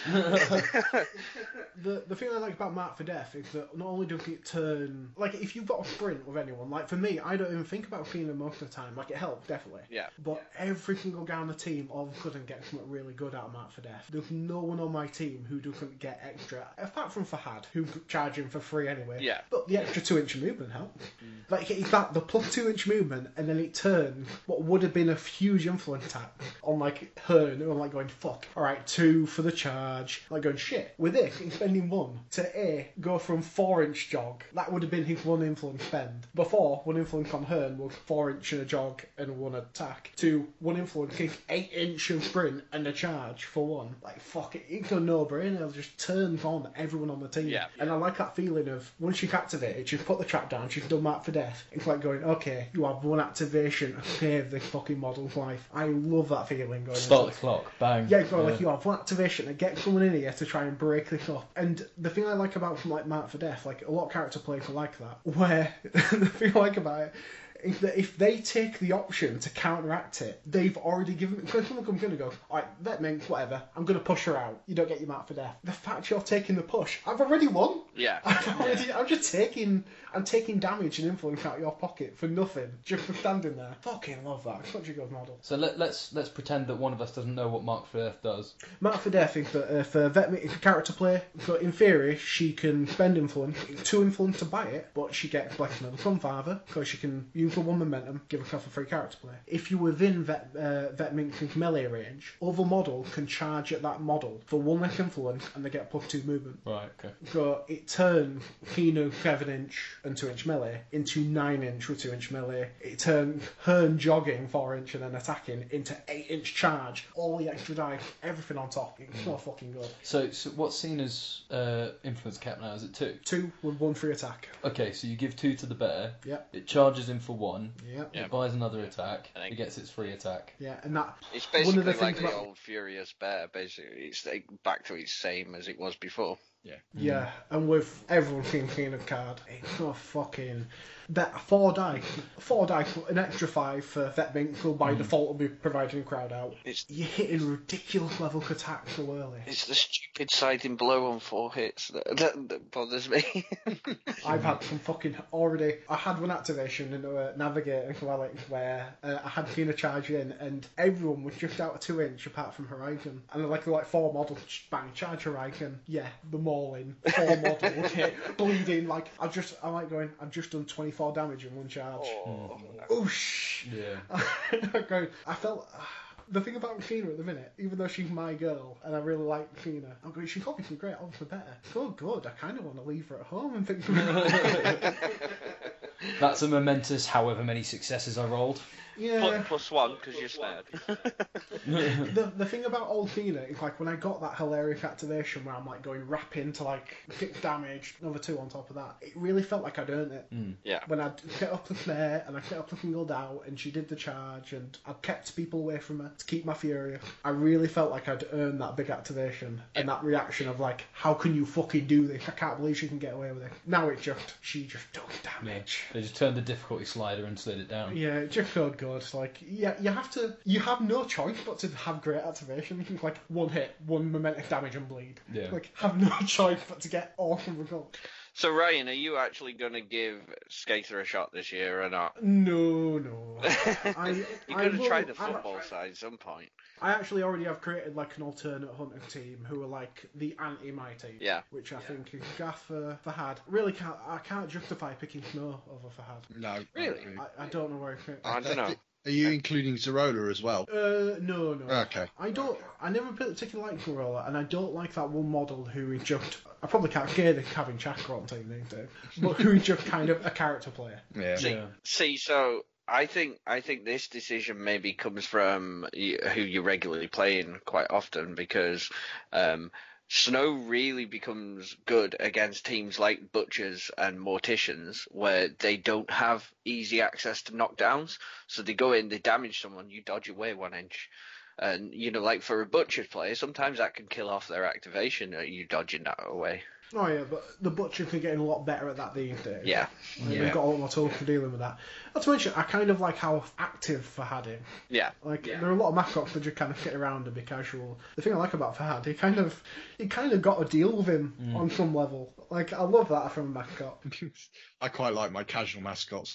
The the thing I like about Mark for Death is that not only does it turn like if you've got a sprint with anyone, like for me, I don't even think about Cena most of the time. Like it helps definitely. Yeah. But every single guy on the team all of a sudden gets something really good out of Mark for Death. There's no one on my team who doesn't get extra, apart from Fahad, who could charge him for free anyway. Yeah. But the extra two inch movement helps. Like it's that the plus two inch movement, and then it turns what would have been a huge influence attack on like Hearn, and I'm like going fuck. All right, two for the charge. Like going shit. With this, he's spending one to A go from four inch jog. That would have been his one influence spend. Before one influence on Hearn was four inch and a jog and one attack. To one influence kick eight inch and sprint and a charge for one. Like fuck it, it's a no brainer. It just turns on everyone on the team. Yeah. And I like that feeling of once she activated, she's put the trap down, she's done Mark for Death. It's like going, okay, you have one activation to save this fucking model's life. I love that feeling going. Start the into it. clock, bang. Yeah, well, like you have one activation and get someone in here to try and break this up. And the thing I like about from like Mark for Death, like a lot of character players are like that, where the thing I like about it is that if they take the option to counteract it, they've already given it. Because someone comes in and goes, alright, that means whatever, I'm going to push her out. You don't get your Mark for Death. The fact you're taking the push, I've already won. Yeah. I've already, I'm just taking, I'm taking damage and influence out of your pocket for nothing, just for standing there. Fucking love that. Such a good model. So let, let's let's pretend that one of us doesn't know what Mark for Death does. Mark for Death is that uh, for vet it's a character play, so in theory she can spend influence, two influence to buy it, but she gets Blessing of the Sunfather because she can use the one momentum, give herself a free character play. If you're within Vet uh, Vet Minx's melee range, other model can charge at that model for one less influence and they get plus two movement. Right, okay. So it turns Kino seven inch and two inch melee into nine inch with two inch melee. It turns Hearn jogging four inch and then attacking into eight inch charge. All the extra dice, everything on top. It's so fucking good. So, so what's seen as uh, influence cap now? Is it two? Two with one free attack. Okay, so you give two to the bear. Yep. It charges in for one. Yep. Yeah. It buys another attack. I think- It gets its free attack. Yeah, and that It's one basically of the like things the about old Furious Bear, basically. It's like back to its same as it was before. Yeah. Yeah, and with everyone seeing Keenan card, it's not fucking that four die, four die, an extra five for Vet Mink, who by default will be providing a crowd out. It's You're hitting ridiculous level attack so early. it's the stupid siding blow on four hits that, that, that bothers me. I've had some fucking already. I had one activation in a Navigator Relic where uh, I had Keenan charge in, and everyone was just out of two inch apart from Horizon, and like like four models, bang, charge Horizon, yeah, the mauling, four models hit, bleeding. Like I've just, I'm like going, I've just done twenty-four damage in one charge. Oh. Oosh. Yeah. I'm going, I felt. The thing about Kina at the minute, even though she's my girl and I really like Kina, I'm going, she's obviously great, obviously better. So good, I kind of want to leave her at home and think. That's a momentous however many successes I rolled. Yeah. Plus, plus one because you're snared. the the thing about old Kina is like when I got that hilarious activation where I'm like going rap into like six damage, another two on top of that, it really felt like I'd earned it. Mm. Yeah. When I'd get up the snare and I get up the singled out and she did the charge and I kept people away from her to keep my fury, I really felt like I'd earned that big activation and that reaction of like, how can you fucking do this? I can't believe she can get away with it. Now it just, she just took damage. They just turned the difficulty slider and slid it down. Yeah, it just felt good. Like, yeah, you have to, you have no choice but to have great activation. Like, one hit, one momentous damage and bleed. Yeah. Like, have no choice but to get awesome results. So Ryan, are you actually going to give Skater a shot this year or not? No, no. I, You're I going to will- try the I- football side at some point. I actually already have created like an alternate hunting team who are like the anti-my team. Yeah. Which I think is Gaffer, Fahad. Really can't, I can't justify picking Snow over Fahad. No. Really? I, I don't know where it I don't know. Are you including Zerola as well? Uh, no, no. Okay. I don't. I never particularly like Corolla, and I don't like that one model who is just. I probably can't get it having Chakra on team these days, but who is just kind of a character player. Yeah. See, Yeah. see, so I think I think this decision maybe comes from y- who you're regularly playing quite often because um, Snow really becomes good against teams like Butchers and Morticians where they don't have easy access to knockdowns. So they go in, they damage someone, you dodge away one inch. And, you know, like for a Butcher's player, sometimes that can kill off their activation, or you dodging that away. Oh yeah, but the Butchers are getting a lot better at that these days. Yeah. Like, Yeah. They've got a lot more tools for dealing with that. Not to mention, I kind of like how active Fahad is. Yeah. Like Yeah. there are a lot of mascots that just kind of sit around and be casual. The thing I like about Fahad, he kind of, he kind of got to deal with him Mm. on some level. Like I love that from a mascot. I quite like my casual mascots.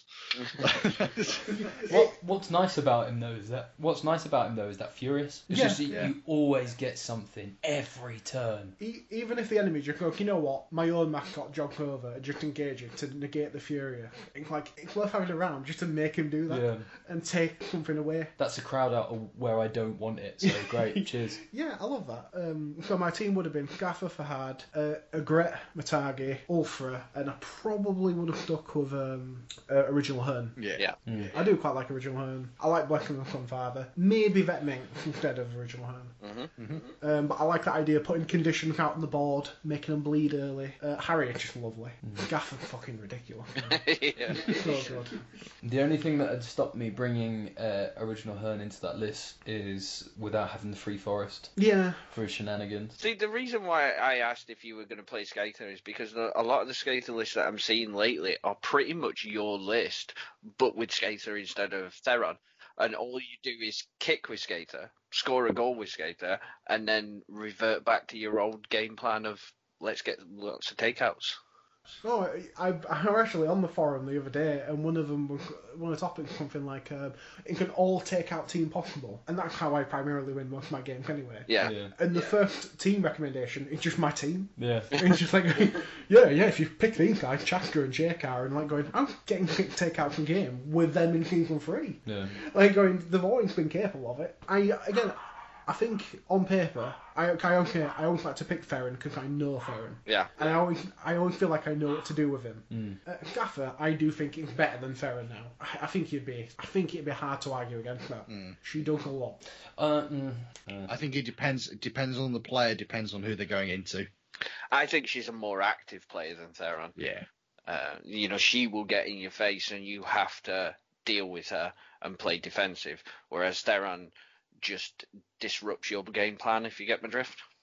What What's nice about him though is that what's nice about him though is that Furious. It's Yeah. just you, Yeah. you always get something every turn. E- even if the enemy just go, you know what, my own mascot jogs over and just engage it to negate the Fury. It's like it's worth having around just to make him do that Yeah. and take something away. That's a crowd out of where I don't want it. So great. Cheers. Yeah, I love that. Um, so my team would have been Gaffer Fahad, uh, Agret, Matagi, Ulfra, and I probably would have stuck with um, uh, Original Hearn. Yeah. Yeah. Mm. I do quite like Original Hearn. I like Blessing the Sunfather. Maybe Vet Mink instead of Original Hearn. Mm-hmm. Um, but I like that idea of putting conditions out on the board, making them bleed early. Uh, Harry is just lovely. Gaffer fucking ridiculous. yeah. So good. The only thing that had stopped me bringing uh, Original Hearn into that list is without having the Free Forest Yeah. for his shenanigans. See, the reason why I asked if you were going to play Skater is because the, a lot of the Skater lists that I'm seeing lately are pretty much your list, but with Skater instead of Theron. And all you do is kick with Skater, score a goal with Skater, and then revert back to your old game plan of let's get lots of takeouts. Oh, I, I were actually on the forum the other day, and one of them was one of the topics was something like um, it can all take out team possible, and that's how I primarily win most of my games anyway. Yeah. Yeah. And the first team recommendation is just my team. Yeah. It's just like, yeah, yeah. If you pick these guys, Chasker and J K, and like going, I'm getting picked takeout from game with them in season three. Yeah. Like going, they've always been capable of it. I again, I think on paper, I I okay, I always like to pick Ferrin because I know Ferrin. Yeah. And I always, I always feel like I know what to do with him. Mm. Uh, Gaffer, I do think he's better than Ferrin now. I, I think he'd be, I think it'd be hard to argue against that. Mm. She does a lot. Uh, mm, uh, I think it depends. It depends on the player. Depends on who they're going into. I think she's a more active player than Theron. Yeah. Uh, you know, she will get in your face and you have to deal with her and play defensive, whereas Theron just disrupts your game plan, if you get my drift.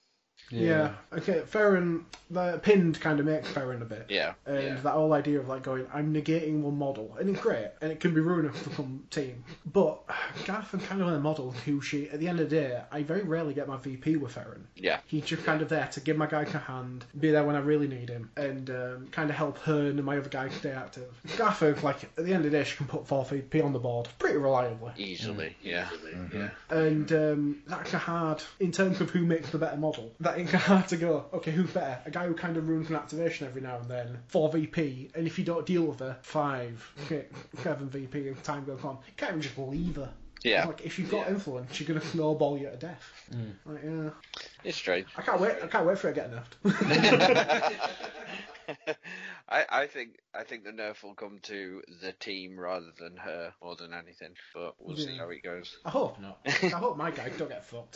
Yeah. Okay, Farron, the pinned kind of makes Farron a bit. Yeah. And yeah. that whole idea of like going, I'm negating one model, and it's great, and it can be ruining for some team. But Garth, I'm kind of on a model who she, at the end of the day, I very rarely get my V P with Farron. Yeah. He's just kind of there to give my guy a hand, be there when I really need him, and um, kind of help her and my other guy stay active. Garth, like, at the end of the day, she can put four V P on the board pretty reliably. Easily, yeah. Mm-hmm. yeah. And um, that's hard, in terms of who makes the better model, that ain't hard to go, okay, who's better? A guy who kind of ruins an activation every now and then, four V P, and if you don't deal with her, five, okay, seven V P, and time goes on. You can't even just leave her. Yeah. Like, if you've got Yeah. influence, you're going to snowball you to death. Mm. Like, yeah. It's strange. I can't wait, I can't wait for it to get nerfed. I, I think I think the nerf will come to the team rather than her more than anything, but we'll see Yeah. how it goes. I hope not. I hope my guys don't get fucked.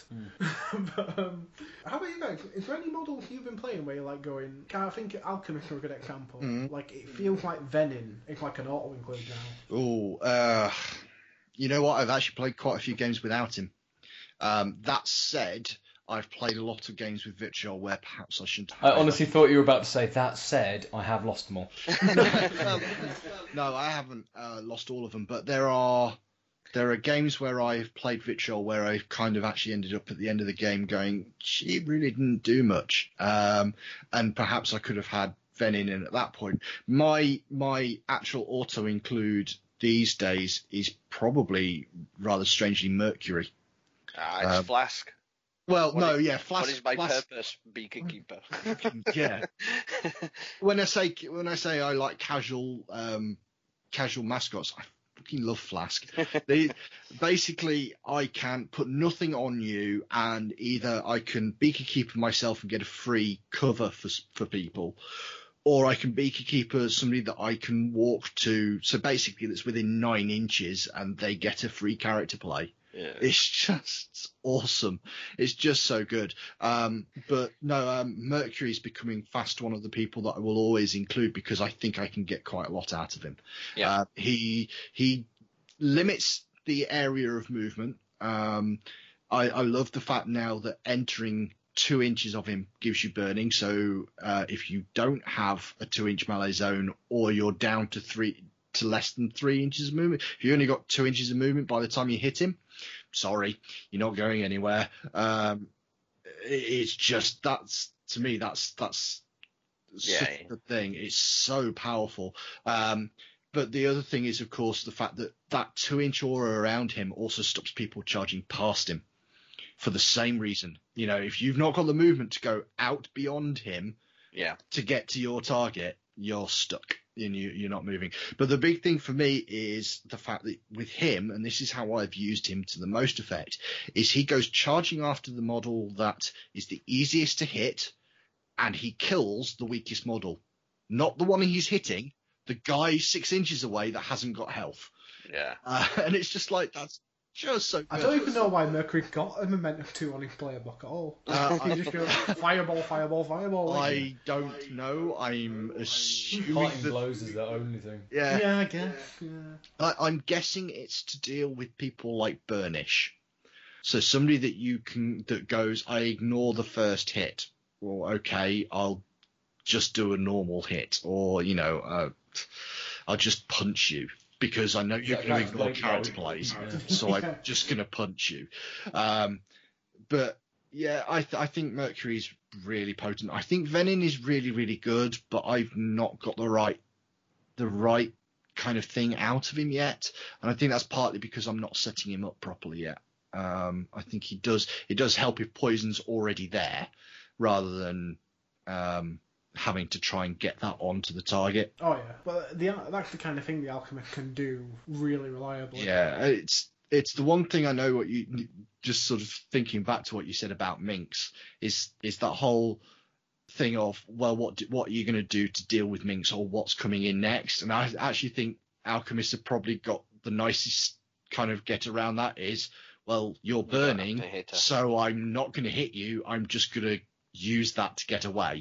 But, um, how about you guys? Is there any models you've been playing where you're like going, I think Alchemist are a good example. Mhm. Like, it feels like Venin is like an auto include now. Oh, uh, you know what? I've actually played quite a few games without him. Um, that said, I've played a lot of games with Vitriol where perhaps I shouldn't I have. honestly thought you were about to say, that said, I have lost them all. Well, no, I haven't uh, lost all of them, but there are there are games where I've played Vitriol where I've kind of actually ended up at the end of the game going, she really didn't do much, um, and perhaps I could have had Venin in at that point. My my actual auto include these days is probably rather strangely Mercury. Ah, it's Um, Flask. Well, What no, is- yeah, Flask. what is my Flask- purpose, Beacon Keeper? yeah. When I say when I say I like casual um, casual mascots, I fucking love Flask. They basically I can put nothing on you, and either I can beaker keeper myself and get a free cover for for people, or I can beaker keeper somebody that I can walk to. So basically, that's within nine inches, and they get a free character play. Yeah. It's just awesome. It's just so good. Um, but no, um, Mercury's becoming fast one of the people that I will always include because I think I can get quite a lot out of him. Yeah. Uh, he he limits the area of movement. Um, I, I love the fact now that entering two inches of him gives you burning. So uh, if you don't have a two-inch melee zone, or you're down to three to less than three inches of movement, if you only got two inches of movement by the time you hit him, sorry, you're not going anywhere. Um, it, it's just that's to me that's that's Yeah, such yeah. the thing. It's so powerful. Um, but the other thing is, of course, the fact that that two-inch aura around him also stops people charging past him for the same reason. You know, if you've not got the movement to go out beyond him Yeah. to get to your target, you're stuck and you, you're not moving. But the big thing for me is the fact that with him, and this is how I've used him to the most effect, is he goes charging after the model that is the easiest to hit, and he kills the weakest model. Not the one he's hitting, the guy six inches away that hasn't got health. Yeah. Uh, and it's just like, that's just so good. I don't even know why Mercury got a momentum two on his player block at all. Uh, He just goes fireball, fireball, fireball. like- I don't know. I'm assuming Parting that, blows is the only thing. yeah, Yeah, I guess. Yeah. I, I'm guessing it's to deal with people like Burnish. So somebody that you can that goes, I ignore the first hit. Well, okay, I'll just do a normal hit, or you know, uh, I'll just punch you because I know you're Yeah, going to that's ignore like- character plays, Yeah. so I'm just going to punch you. Um, but yeah, I th- I think Mercury's really potent. I think Venin is really really good, but I've not got the right the right kind of thing out of him yet, and I think that's partly because I'm not setting him up properly yet. Um, I think he does it does help if poison's already there, rather than um, having to try and get that onto the target. Oh yeah, but the that's the kind of thing the alchemist can do really reliably. Yeah, it's it's the one thing I know. What you just sort of thinking back to what you said about Minx is is that whole thing of, well, what do, what are you going to do to deal with Minx, or what's coming in next? And I actually think alchemists have probably got the nicest kind of get around that is, well, you're don't have burning, to hit her. so I'm not going to hit you. I'm just going to use that to get away.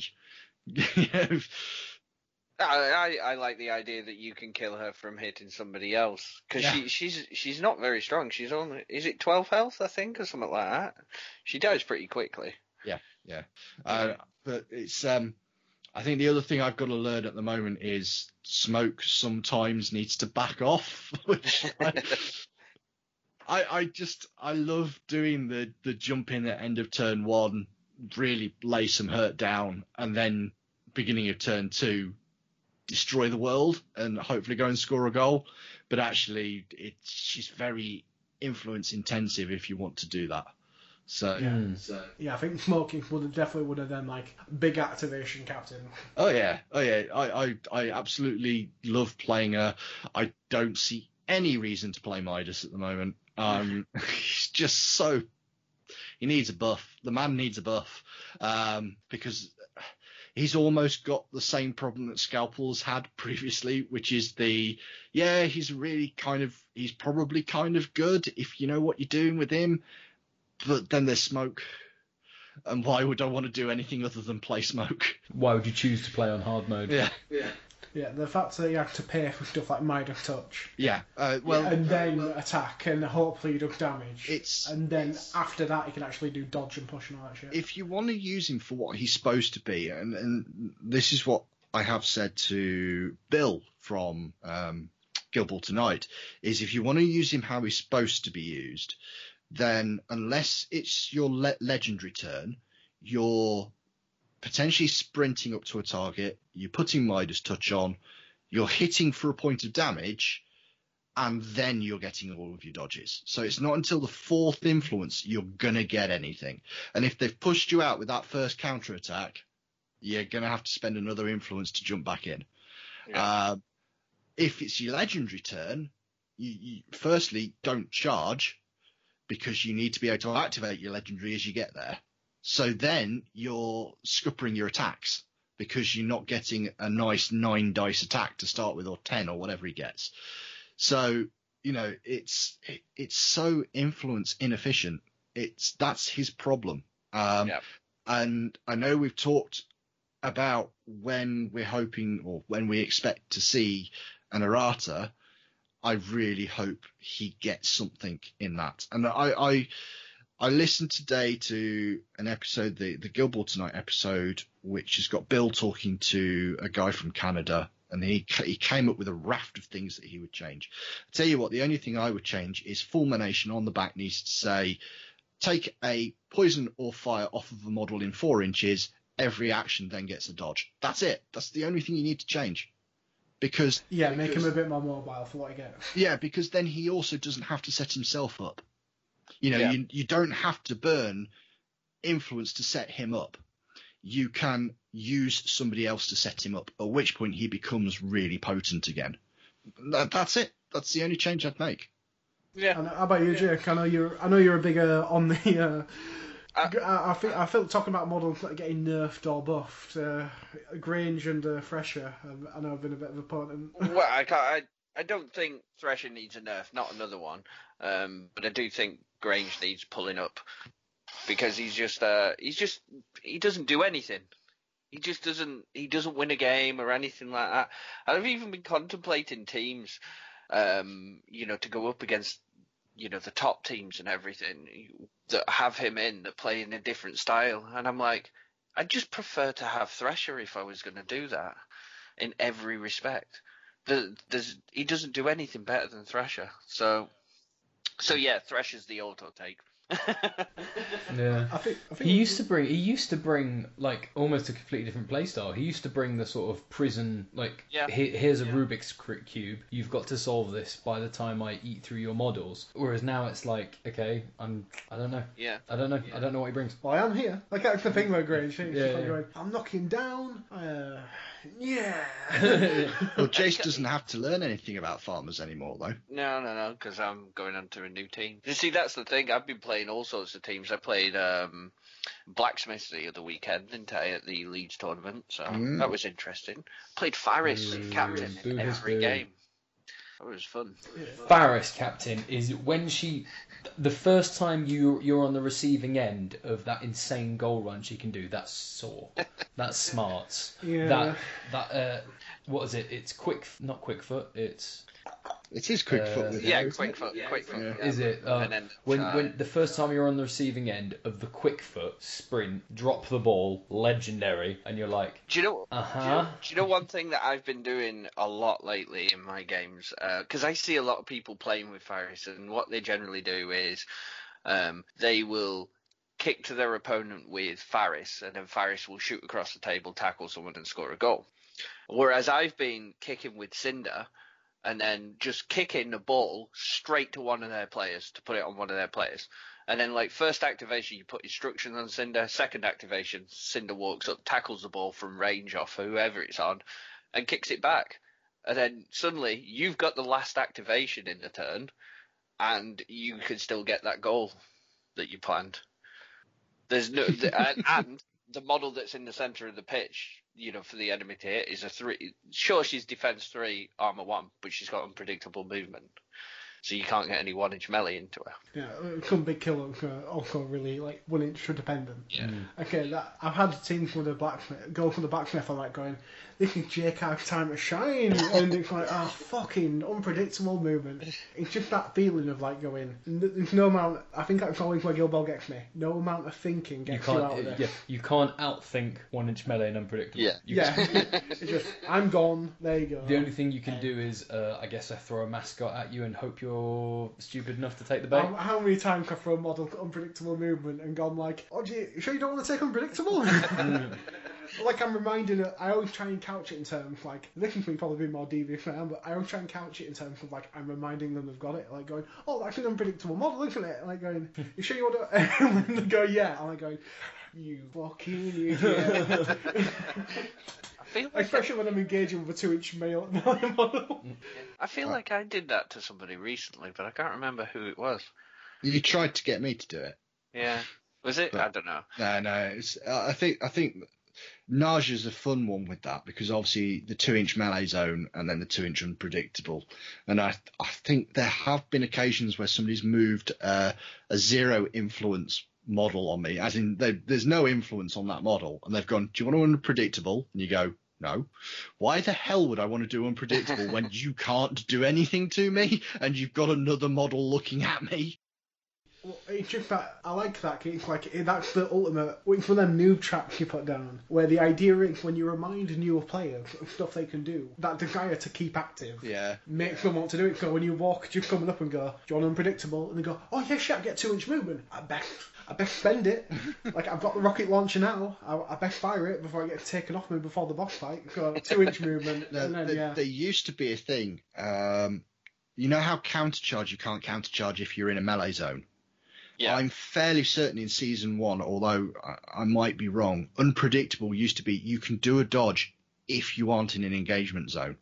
I, I I like the idea that you can kill her from hitting somebody else, because Yeah. she she's she's not very strong. She's only, is it twelve health, I think, or something like that. She dies pretty quickly. yeah. Uh, but it's um, I think the other thing I've got to learn at the moment is Smoke sometimes needs to back off, which I, I, I just I love doing the the jump in at end of turn one, really lay some hurt down, and then beginning of turn two, destroy the world and hopefully go and score a goal. But actually, it's she's very influence intensive if you want to do that. So, Yeah. Mm. so Yeah, I think Smoking would have definitely would have done like big activation captain. oh yeah, oh yeah, I, I I absolutely love playing her. I don't see any reason to play Midas at the moment. Um, he's just so he needs a buff. The man needs a buff um, because he's almost got the same problem that Scalpel's had previously, which is the yeah, he's really kind of he's probably kind of good if you know what you're doing with him. But then there's Smoke, and why would I want to do anything other than play Smoke? Why would you choose to play on hard mode? Yeah, yeah, Yeah, the fact that you have to pay for stuff like Midas Touch, yeah. Uh, well, and then attack and hopefully you do damage, it's and then after that you can actually do dodge and push and all that shit. if you want to use him for what he's supposed to be, and, and this is what I have said to Bill from um, Guild Ball Tonight, is if you want to use him how he's supposed to be used, then unless it's your le- legendary turn, you're potentially sprinting up to a target, you're putting Midas Touch on, you're hitting for a point of damage, and then you're getting all of your dodges. So it's not until the fourth influence you're going to get anything. And if they've pushed you out with that first counter attack, you're going to have to spend another influence to jump back in. Yeah. Uh, if it's your legendary turn, you, you firstly don't charge, because you need to be able to activate your legendary as you get there. So then you're scuppering your attacks because you're not getting a nice nine dice attack to start with, or ten, or whatever he gets. So, you know, it's it, it's so influence inefficient. It's that's his problem. Um, Yep. And I know we've talked about when we're hoping or when we expect to see an errata. I really hope he gets something in that. And I, I, I listened today to an episode, the, the Guild Ball Tonight episode, which has got Bill talking to a guy from Canada, and he he came up with a raft of things that he would change. I tell you what, the only thing I would change is Fulmination on the back needs to say, take a poison or fire off of a model in four inches. Every action then gets a dodge. That's it. That's the only thing you need to change. Because yeah, because, make him a bit more mobile for what he gets. Yeah, because then he also doesn't have to set himself up. You know, Yeah. you you don't have to burn influence to set him up. You can use somebody else to set him up, at which point he becomes really potent again. That, that's it. That's the only change I'd make. Yeah. And how about you, Jake? I know you're. I know you're a bigger on the. Uh, Uh, I, I feel. I feel talking about models like getting nerfed or buffed. Uh, Grange and uh, Thresher. Um, I know I've been a bit of a opponent. Well, I can't. I, I don't think Thresher needs a nerf, not another one. Um, but I do think Grange needs pulling up because he's just. Uh, he's just. He doesn't do anything. He just doesn't. He doesn't win a game or anything like that. I've even been contemplating teams, um, you know, to go up against, you know, the top teams and everything that have him in, that play in a different style. And I'm like, I just prefer to have Thresher if I was going to do that in every respect. The, there's, he doesn't do anything better than Thresher. So, so yeah, Thresher's the auto take. Yeah. I think. I think He used to bring. He used to bring like almost a completely different playstyle. He used to bring the sort of prison like. Yeah. He, here's a Yeah. Rubik's cr- cube. You've got to solve this by the time I eat through your models. Whereas now it's like, okay, I'm. I don't know. Yeah. I don't know. I don't know what he brings. Well, I am here. Like that's the thing about Grange. It's Yeah, just like yeah. going, I'm knocking down. Uh, yeah. Well, Jace doesn't have to learn anything about farmers anymore, though. No, no, no, because I'm going on to a new team. You see, that's the thing. I've been playing all sorts of teams. I played um, Blacksmiths the other weekend, didn't I, at the Leeds tournament, so Mm. that was interesting. Played Faris Ooh, captain in boo his every boo. game. That was fun. Faris captain is when she, the first time you you're on the receiving end of that insane goal run she can do. That's sore. That's smart. Yeah. That that uh, what is it? It's quick, not quick foot. It's It is quick Uh, foot with it, Yeah, isn't quick it? foot, Yeah, quick foot. yeah. yeah. Is it? Uh, And then when charge. when the first time you're on the receiving end of the quick foot sprint, drop the ball, legendary, and you're like, Do you know? uh-huh. Do you know, do you know one thing that I've been doing a lot lately in my games? Because I see a lot of people playing with Faris, and what they generally do is um, they will kick to their opponent with Faris, and then Faris will shoot across the table, tackle someone, and score a goal. Whereas I've been kicking with Cinder, and then just kicking the ball straight to one of their players to put it on one of their players. And then, like, first activation, you put instructions on Cinder. Second activation, Cinder walks up, tackles the ball from range off whoever it's on, and kicks it back. And then suddenly, you've got the last activation in the turn, and you can still get that goal that you planned. There's no, the, and, and the model that's in the center of the pitch, you know, for the enemy to hit is a three. Sure, she's defense three, armor one, but she's got unpredictable movement, so you can't get any one inch melee into her. Yeah, some big killer uh, also really like one inch dependent. Yeah. Okay, that I've had teams with a blacksmith go for the blacksmith and like going, this is J K's time to shine, and it's like, oh, fucking unpredictable movement. It's just that feeling of like going, there's no amount. I think that's always where Gilbo gets me. No amount of thinking you gets you, can't, out of this. yeah, you can't outthink one inch melee and unpredictable. Yeah. You Yeah, it's just I'm gone. There you go. The only thing you can do is, uh, I guess, I throw a mascot at you and hope you're stupid enough to take the bait. How, how many times have I thrown model unpredictable movement and gone like, oh, do you, you sure you don't want to take unpredictable? Like I'm reminding it, I always try and couch it in terms like, this is me probably being more devious now, but I always try and couch it in terms of like, I'm reminding them they've got it, like going, oh, that's an unpredictable model, isn't it? Like going, you sure you want to, and then they go, yeah, I'm like going, you fucking idiot. I feel like Especially when I'm engaging with a two inch male model. I feel like I did that to somebody recently, but I can't remember who it was. You tried to get me to do it. Yeah, was it? But- I don't know. No, no. It's, uh, I think I think Naja's a fun one with that because obviously the two inch melee zone and then the two inch unpredictable. And I I think there have been occasions where somebody's moved uh, a zero influence model on me, as in they, there's no influence on that model, and they've gone, do you want to unpredictable? And you go, no. Why the hell would I want to do unpredictable when you can't do anything to me and you've got another model looking at me? Well, it's just that I like that. 'Cause it's like that's the ultimate. It's one of them noob traps you put down, where the idea is when you remind newer players of stuff they can do, that desire to keep active Yeah. makes them want to do it. So when you walk, just coming up and go, "Do you want unpredictable?" and they go, "Oh yeah, shit, I get two inch movement. I best, I best spend it. Like I've got the rocket launcher now. I, I best fire it before I get taken off me before the boss fight. So two inch movement, There, and then there- yeah, there used to be a thing. Um, you know how countercharge you can't countercharge if you're in a melee zone? Yeah. I'm fairly certain in season one, although I, I might be wrong, unpredictable used to be you can do a dodge if you aren't in an engagement zone.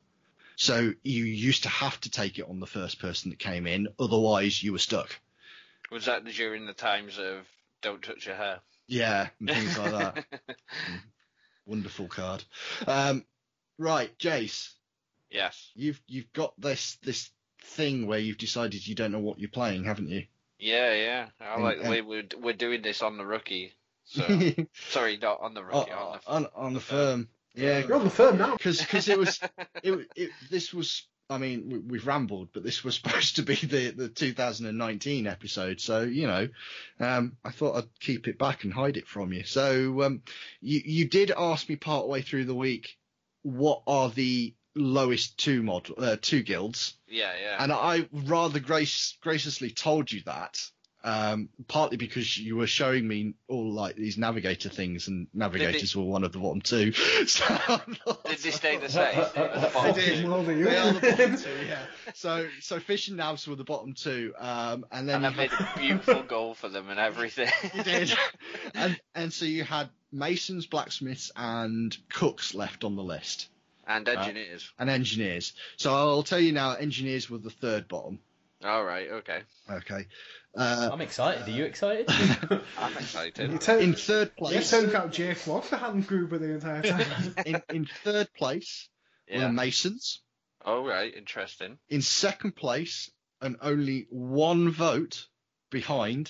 So you used to have to take it on the first person that came in, otherwise you were stuck. Was that during the times of don't touch your hair? Yeah, and things like that. Mm. Wonderful card. Um, right, Jace, Yes. you've you've got this this thing where you've decided you don't know what you're playing, haven't you? Yeah, yeah. I And- like the and- way we're we're doing this on the rookie. So sorry, not on the on, rookie. on the on, on the firm. Yeah, you're on the firm now. because it was it, it this was I mean we, we've rambled, but this was supposed to be the the two thousand nineteen episode, so you know um I thought I'd keep it back and hide it from you. So um you you did ask me part way through the week what are the lowest two mod uh, two guilds, Yeah, yeah. and I rather grace graciously told you that. Um, partly because you were showing me all like these navigator things, and navigators were one of the bottom two. So I thought- Did they stay the same? The They bottom did. two? Well, do you? They are the bottom two, yeah. So so fish and navs were the bottom two, um, and then And I you made had, a beautiful goal for them and everything. you did, and and so you had masons, blacksmiths, and cooks left on the list, And engineers. and engineers. So I'll tell you now, engineers were the third bottom. All right, okay. Okay. Uh, I'm excited. Are you excited? I'm You excited. turn, in third it place, turns out Jake was the hand grouper the entire time. in, in third place were Yeah. masons. All right, interesting. In second place, and only one vote behind,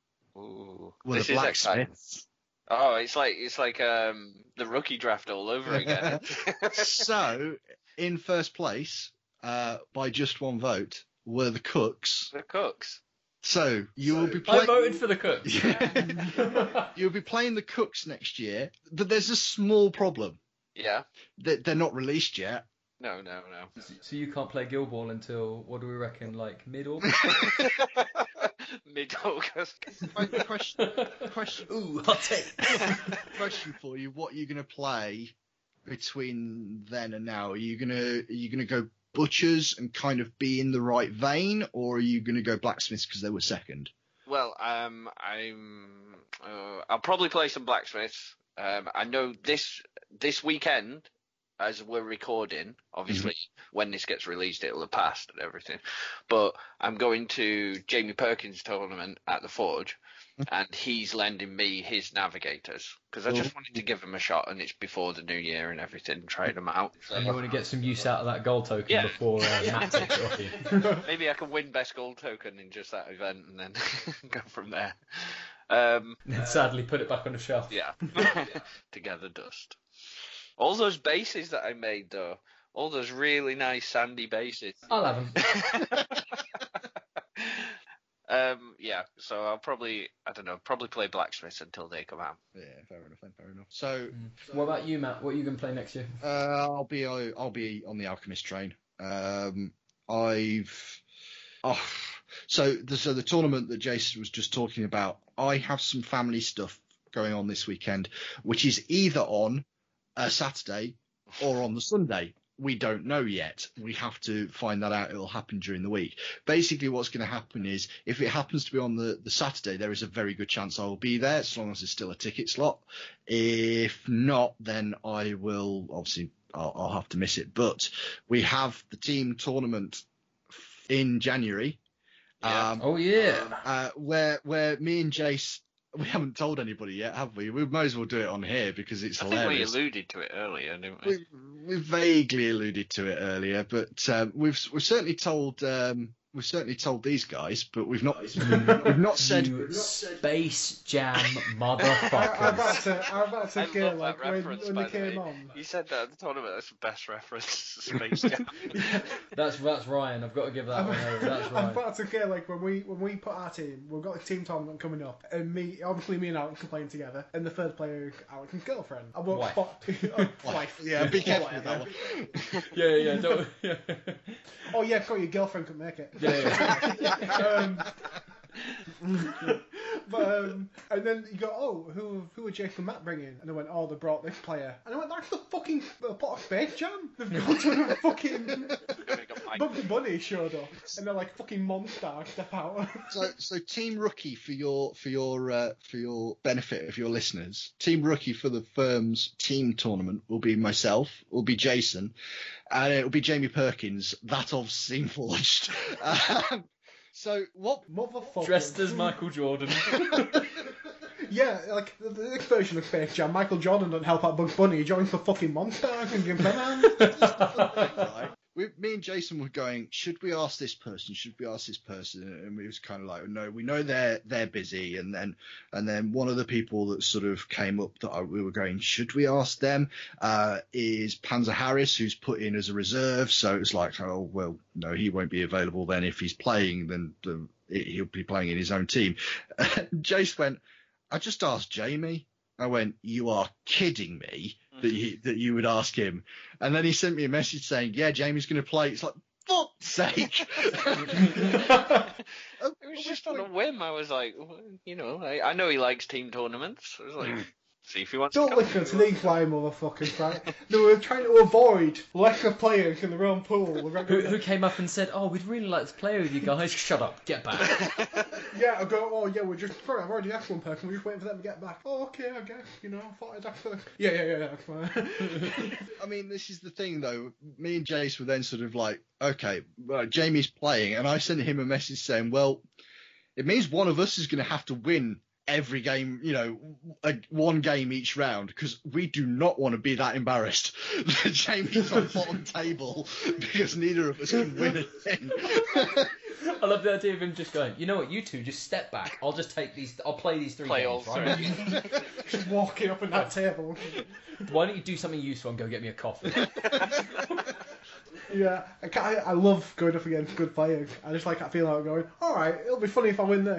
Ooh, were this the is exciting. blacksmiths. Oh, it's like it's like um the rookie draft all over again. So, in first place, uh, by just one vote were the Cooks. The Cooks. So you So- will be I playing. voted for the Cooks. You'll be playing the Cooks next year, but there's a small problem. Yeah. They- They're not released yet. No, no, no. So you can't play Guild Ball until, what do we reckon, like mid-August? Mid-August. question, question, Ooh, hot take. question for you: what are you going to play between then and now? Are you gonna are you gonna go Butchers and kind of be in the right vein, or are you going to go Blacksmiths because they were second? Well, um, I'm. Uh, I'll probably play some Blacksmiths. Um, I know this this weekend, as we're recording, obviously when this gets released, it'll have passed and everything. But I'm going to Jamie Perkins' tournament at the Forge, and he's lending me his Navigators because I just wanted to give him a shot, and it's before the new year and everything, trying them out. So And you want to get some use out of that gold token Yeah. before uh, Matt takes it off you. maybe I can win best gold token in just that event and then go from there. Um, And sadly put it back on the shelf. yeah, to gather dust. All those bases that I made, though, all those really nice sandy bases. I'll have them. um, yeah, so I'll probably, I don't know, probably play Blacksmiths until they come out. Yeah, fair enough. Then, fair enough. So, What about you, Matt? What are you going to play next year? uh, I'll be I'll be on the Alchemist train. Um, I've oh, so the so the tournament that Jason was just talking about. I have some family stuff going on this weekend, which is either on a Saturday or on the Sunday. We don't know yet. We have to find that out. It'll happen during the week. Basically, what's going to happen is if it happens to be on the, the Saturday, there is a very good chance I will be there, as long as there's still a ticket slot. If not, then I will, obviously, I'll, I'll have to miss it. But we have the team tournament in January. Yeah. Um, Oh, yeah. uh, where where me and Jace, we haven't told anybody yet, have we? We might as well do it on here because it's I think we hilarious. alluded to it earlier, didn't we? We, we vaguely alluded to it earlier, but um, we've we've certainly told um, we've certainly told these guys, but we've not we've not said. You Space Jam I, I'm motherfuckers. about to, I'm about to I go love like that when, reference, when by they the came way. on. You said that at the tournament. That's the best reference to Space Jam. That's that's Ryan. I've got to give that I'm, one over. That's I'm Ryan. about to go like when we when we put our team, we've got a team tournament coming up, and me obviously me and Alex are playing together, and the third player Alex's girlfriend. I won't Wife. spot oh, wife. Yeah, be careful with that whatever. one. Yeah, yeah, yeah. Don't, yeah. Oh yeah, of course your girlfriend couldn't make it. Yeah, yeah. um, but um, and then you go, oh, who who are Jake and Matt bringing? And I went, oh, they brought this player. And I went, that's the fucking uh, pot of Space Jam. They've got to a fucking Bugs Bunny showed up, and they're like fucking monster step out. So, so Team Rookie for your for your uh, for your benefit of your listeners. Team Rookie for the firm's team tournament will be myself, will be Jason, and it will be Jamie Perkins. That of Steam Forged. Um, so what? Motherfucker. Dressed as Michael Jordan. Yeah, like the, the next version of Space Jam, Michael Jordan doesn't help out Bugs Bunny. He joins the fucking monster and gives them out. Right. We, me and Jason were going, should we ask this person? Should we ask this person? And we was kind of like, no, we know they're they're busy. And then and then one of the people that sort of came up that I, we were going, should we ask them? Uh, is Panzer Harris, who's put in as a reserve. So it's like, oh well, no, he won't be available then. If he's playing, then the, he'll be playing in his own team. Jace went, I just asked Jamie. I went, you are kidding me that you, that you would ask him. And then he sent me a message saying, yeah, Jamie's going to play. It's like, fuck's sake. It was just on a whim. I was like, well, you know, I, I know he likes team tournaments. I was like, see if he wants Don't to come. listen to these lying motherfuckers, right? They were trying to avoid lesser players in their own pool. who, who came up and said, "Oh, we'd really like to play with you guys." Shut up. Get back. Yeah, I go, oh yeah, we're just, sorry, I've already asked one person, we're just waiting for them to get back. Oh, okay, I guess, you know, I thought I'd ask for them. Yeah, yeah, yeah, that's fine. I mean, this is the thing, though. Me and Jace were then sort of like, okay, well, Jamie's playing. And I sent him a message saying, well, it means one of us is going to have to win every game, you know, a, one game each round, because we do not want to be that embarrassed that Jamie's on bottom table because neither of us can win a thing. I love the idea of him just going, you know what, you two, just step back. I'll just take these, I'll play these three Play games, all right? three. Just walking up on that table. Why don't you do something useful and go get me a coffee? Yeah, I, can't, I I love going up against good players. I just like that feeling of going, all right, it'll be funny if I win this.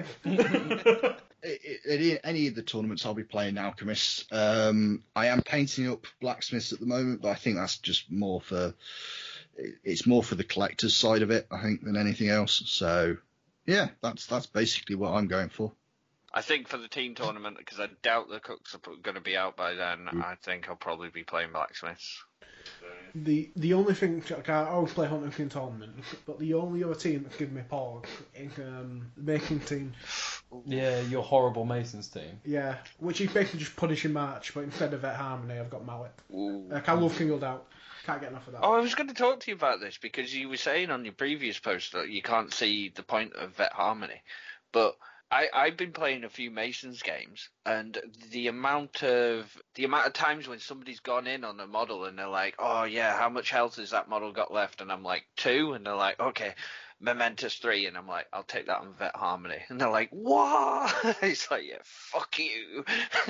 At any of the tournaments I'll be playing Alchemists, um, I am painting up Blacksmiths at the moment, but I think that's just more for it's more for the collector's side of it, I think, than anything else. So, yeah, that's that's basically what I'm going for. I think for the team tournament, because I doubt the cooks are going to be out by then, mm. I think I'll probably be playing Blacksmiths. The the only thing, like, I always play Hunter King tournament, but the only other team that's given me pause is um, the Making team. Yeah, your horrible Masons team. Yeah, which is basically just punishing March, but instead of Vet Harmony, I've got Mallet. Like, I love Kingled Out. Can't get enough of that. Oh, I was going to talk to you about this because you were saying on your previous post that you can't see the point of Vet Harmony, but I, I've been playing a few Masons games, and the amount of the amount of times when somebody's gone in on a model and they're like, "Oh yeah, how much health has that model got left?" And I'm like, two, and they're like, "Okay, Momentous three," and I'm like, "I'll take that on Vet Harmony," and they're like, "What?" It's like, "Yeah, fuck you."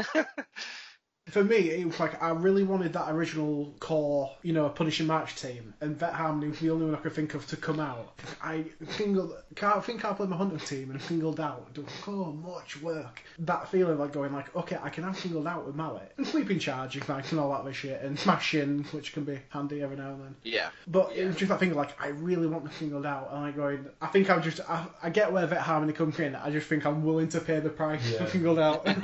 For me, it was like I really wanted that original core, you know, Punishing March team, and Vet Harmony was the only one I could think of to come out. I singled, can't think I played my Hunter team and singled out, done so much work. That feeling like going like, okay, I can have singled out with Mallet and Sleeping Charge, if I can all that other shit, and Smashing, which can be handy every now and then. Yeah. But yeah. it was just that thing like I really want to singled out, and I going, I think I'm just, I, I get where Vet Harmony comes in. I just think I'm willing to pay the price yeah. for singled out. yeah.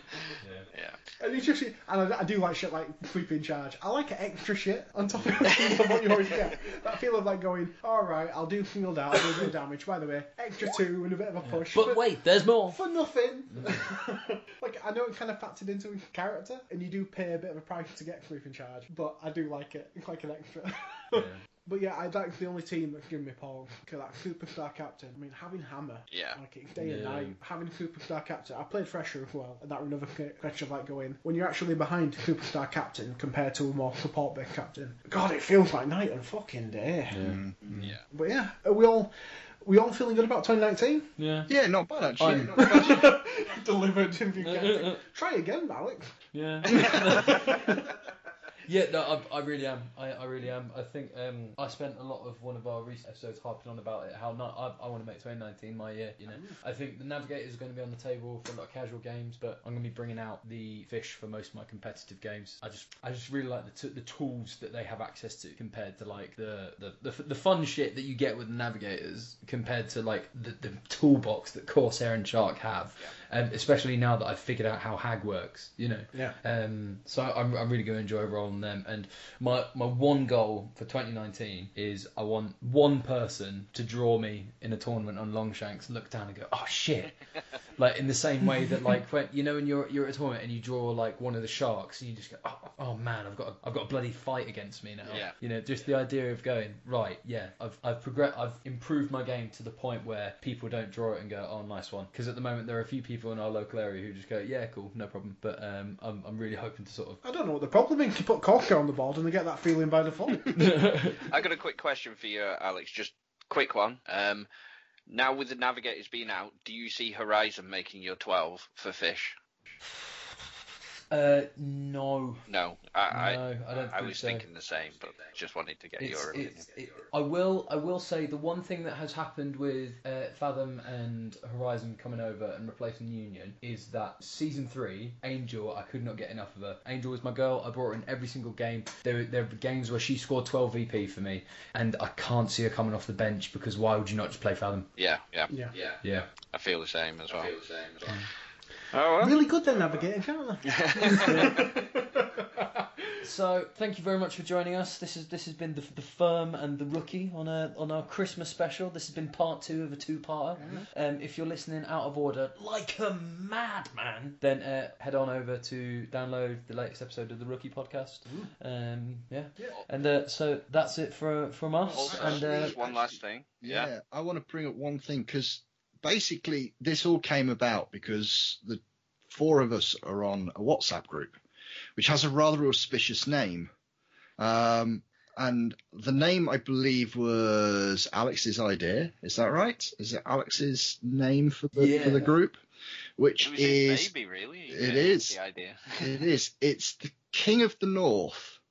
And it's just, and I, I do like shit like Sleeping Charge. I like extra shit on top of what you always get. That feel of like going, all right, I'll do singled out, I'll do a bit of damage. By the way, extra two and a bit of a push. But, but wait, there's more for nothing. Like I know it kind of factored into character, and you do pay a bit of a price to get Sleeping Charge, but I do like it. It's like an extra. Yeah. But yeah, I, that's the only team that's given me pause. Cause that Superstar Captain, I mean, having Hammer, yeah, like it's day yeah. and night. Having Superstar Captain, I played Thresher as well, and that was another question of like going, when you're actually behind Superstar Captain compared to a more support-based captain, God, it feels like night and fucking day. Yeah. Mm-hmm. yeah. But yeah, are we all, we all feeling good about twenty nineteen? Yeah. Yeah, not bad actually. Not bad. Delivered if you can. Try again, Alex. Yeah. Yeah, no, I, I really am. I, I really am. I think um, I spent a lot of one of our recent episodes harping on about it. How not I, I want to make twenty nineteen my year. You know, I think the Navigator is going to be on the table for a lot of casual games, but I'm going to be bringing out the Fish for most of my competitive games. I just I just really like the t- the tools that they have access to compared to like the the, the the fun shit that you get with the Navigators compared to like the, the toolbox that Corsair and Shark have. Yeah. Um, especially now that I've figured out how Hag works, you know. Yeah. Um. So I'm I'm really going to enjoy rolling them. And my my one goal for twenty nineteen is I want one person to draw me in a tournament on Longshanks, look down and go, oh shit. Like in the same way that like when you know when you're you're at a tournament and you draw like one of the sharks and you just go, oh, oh man, I've got a, I've got a bloody fight against me now. Yeah. You know, just the idea of going right, yeah, I've I've progressed, I've improved my game to the point where people don't draw it and go, oh nice one. Because at the moment there are a few people in our local area who just go, yeah, cool, no problem. But um, I'm I'm really hoping to sort of. I don't know what the problem is. You put Corker on the board and they get that feeling by default. I got a quick question for you, Alex. Just quick one. Um. Now with the Navigators being out, do you see Horizon making your twelve for Fish? Uh, no. No, I, no, I don't. I, I think was so. thinking the same, but just wanted to get it's, your opinion. It's, it, I will. I will say the one thing that has happened with uh, Fathom and Horizon coming over and replacing Union is that season three, Angel, I could not get enough of her. Angel was my girl. I brought her in every single game. There, there were games where she scored twelve V P for me, and I can't see her coming off the bench because why would you not just play Fathom? Yeah, yeah, yeah, yeah. yeah. I feel the same as well. I feel the same as well. Oh, well. Really good then, Navigator, can't they? So, thank you very much for joining us. This is this has been the the Firm and the Rookie on a on our Christmas special. This has been part two of a two-parter. Yeah. Um, if you're listening out of order, like a madman, then uh, head on over to download the latest episode of the Rookie podcast. Um, yeah. yeah, and uh, so that's it for from us. Also, and uh, just one last thing. Yeah, yeah. I want to bring up one thing because basically this all came about because the four of us are on a WhatsApp group, which has a rather auspicious name. Um, and the name, I believe, was Alex's idea. Is that right? Is it Alex's name for the yeah. for the group? Which it was is his baby, really. It yeah, is. The idea. It is. It's the King of the North.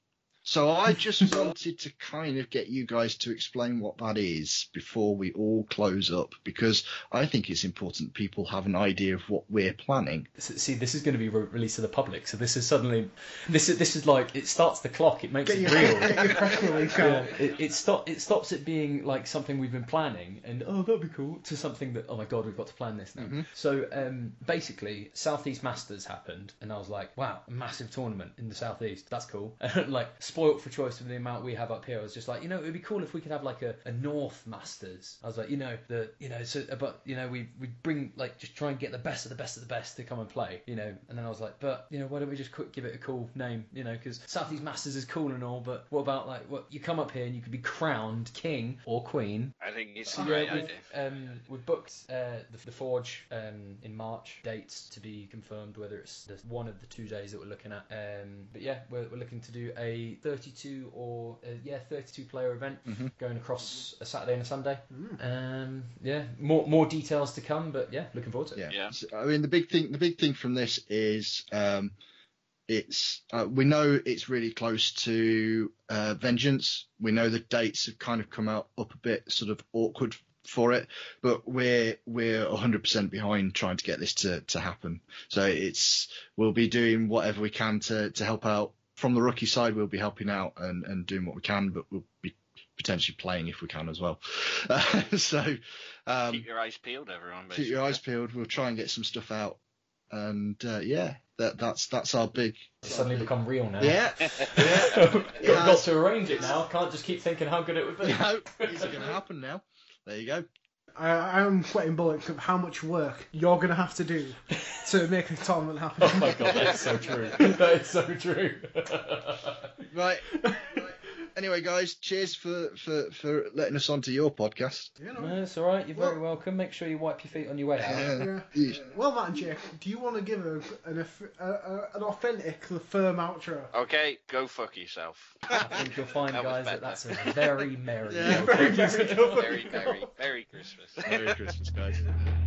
So I just wanted to kind of get you guys to explain what that is before we all close up, because I think it's important people have an idea of what we're planning. See, this is going to be re- released to the public, so this is suddenly, this is this is like it starts the clock, it makes Get it your, real. get your press release out. Yeah, it, it stop it stops it being like something we've been planning and oh that'd be cool to something that oh my god we've got to plan this now. Mm-hmm. So um, basically, Southeast Masters happened, and I was like, wow, a massive tournament in the Southeast, that's cool. And like spoilt for choice with the amount we have up here, I was just like, you know, it'd be cool if we could have like a, a North Masters. I was like, you know, the you know, so but you know, we we bring like just try and get the best of the best of the best to come and play, you know. And then I was like, but you know, why don't we just quick give it a cool name, you know, because Southeast Masters is cool and all, but what about like what you come up here and you could be crowned king or queen. I think it's So a yeah, great we've, idea. um, we've booked uh, the, the Forge um, in March. Dates to be confirmed, whether it's the, one of the two days that we're looking at. Um, but yeah, we're, we're looking to do a thirty-two or uh, yeah thirty-two player event Mm-hmm. going across a Saturday and a Sunday. Mm. Um, yeah, more more details to come, but yeah, looking forward to it. Yeah. Yeah. So, I mean, the big thing, the big thing from this is, um, it's uh, we know it's really close to uh, Vengeance. We know the dates have kind of come out up a bit, sort of awkward for it, but we're we're one hundred percent behind trying to get this to, to happen. So it's we'll be doing whatever we can to, to help out. From the rookie side, we'll be helping out and, and doing what we can, but we'll be potentially playing if we can as well. Uh, so um, Keep your eyes peeled, everyone. keep Basically. your eyes peeled. We'll try and get some stuff out, and uh, yeah, that that's that's our big. It's suddenly become real now. Yeah, We've got Yeah. to arrange it now. Can't just keep thinking how good it would be. no, it's going to happen now. There you go. I, I am sweating bullets of how much work you're going to have to do to make a tournament happen. Oh my god, that's so true. That is so true. Right. Anyway, guys, cheers for, for, for letting us onto your podcast. You know. No, it's all right. You're very Well- welcome. Make sure you wipe your feet on your way out. Yeah. Yeah. Well, Matt and Jake, do you want to give a, an, a, a, an authentic, firm outro? Okay, go fuck yourself. I think you'll find, That was guys, that better. that's a very merry. Yeah. welcome. Very, very good. Merry, merry, merry Christmas. Merry Christmas, guys.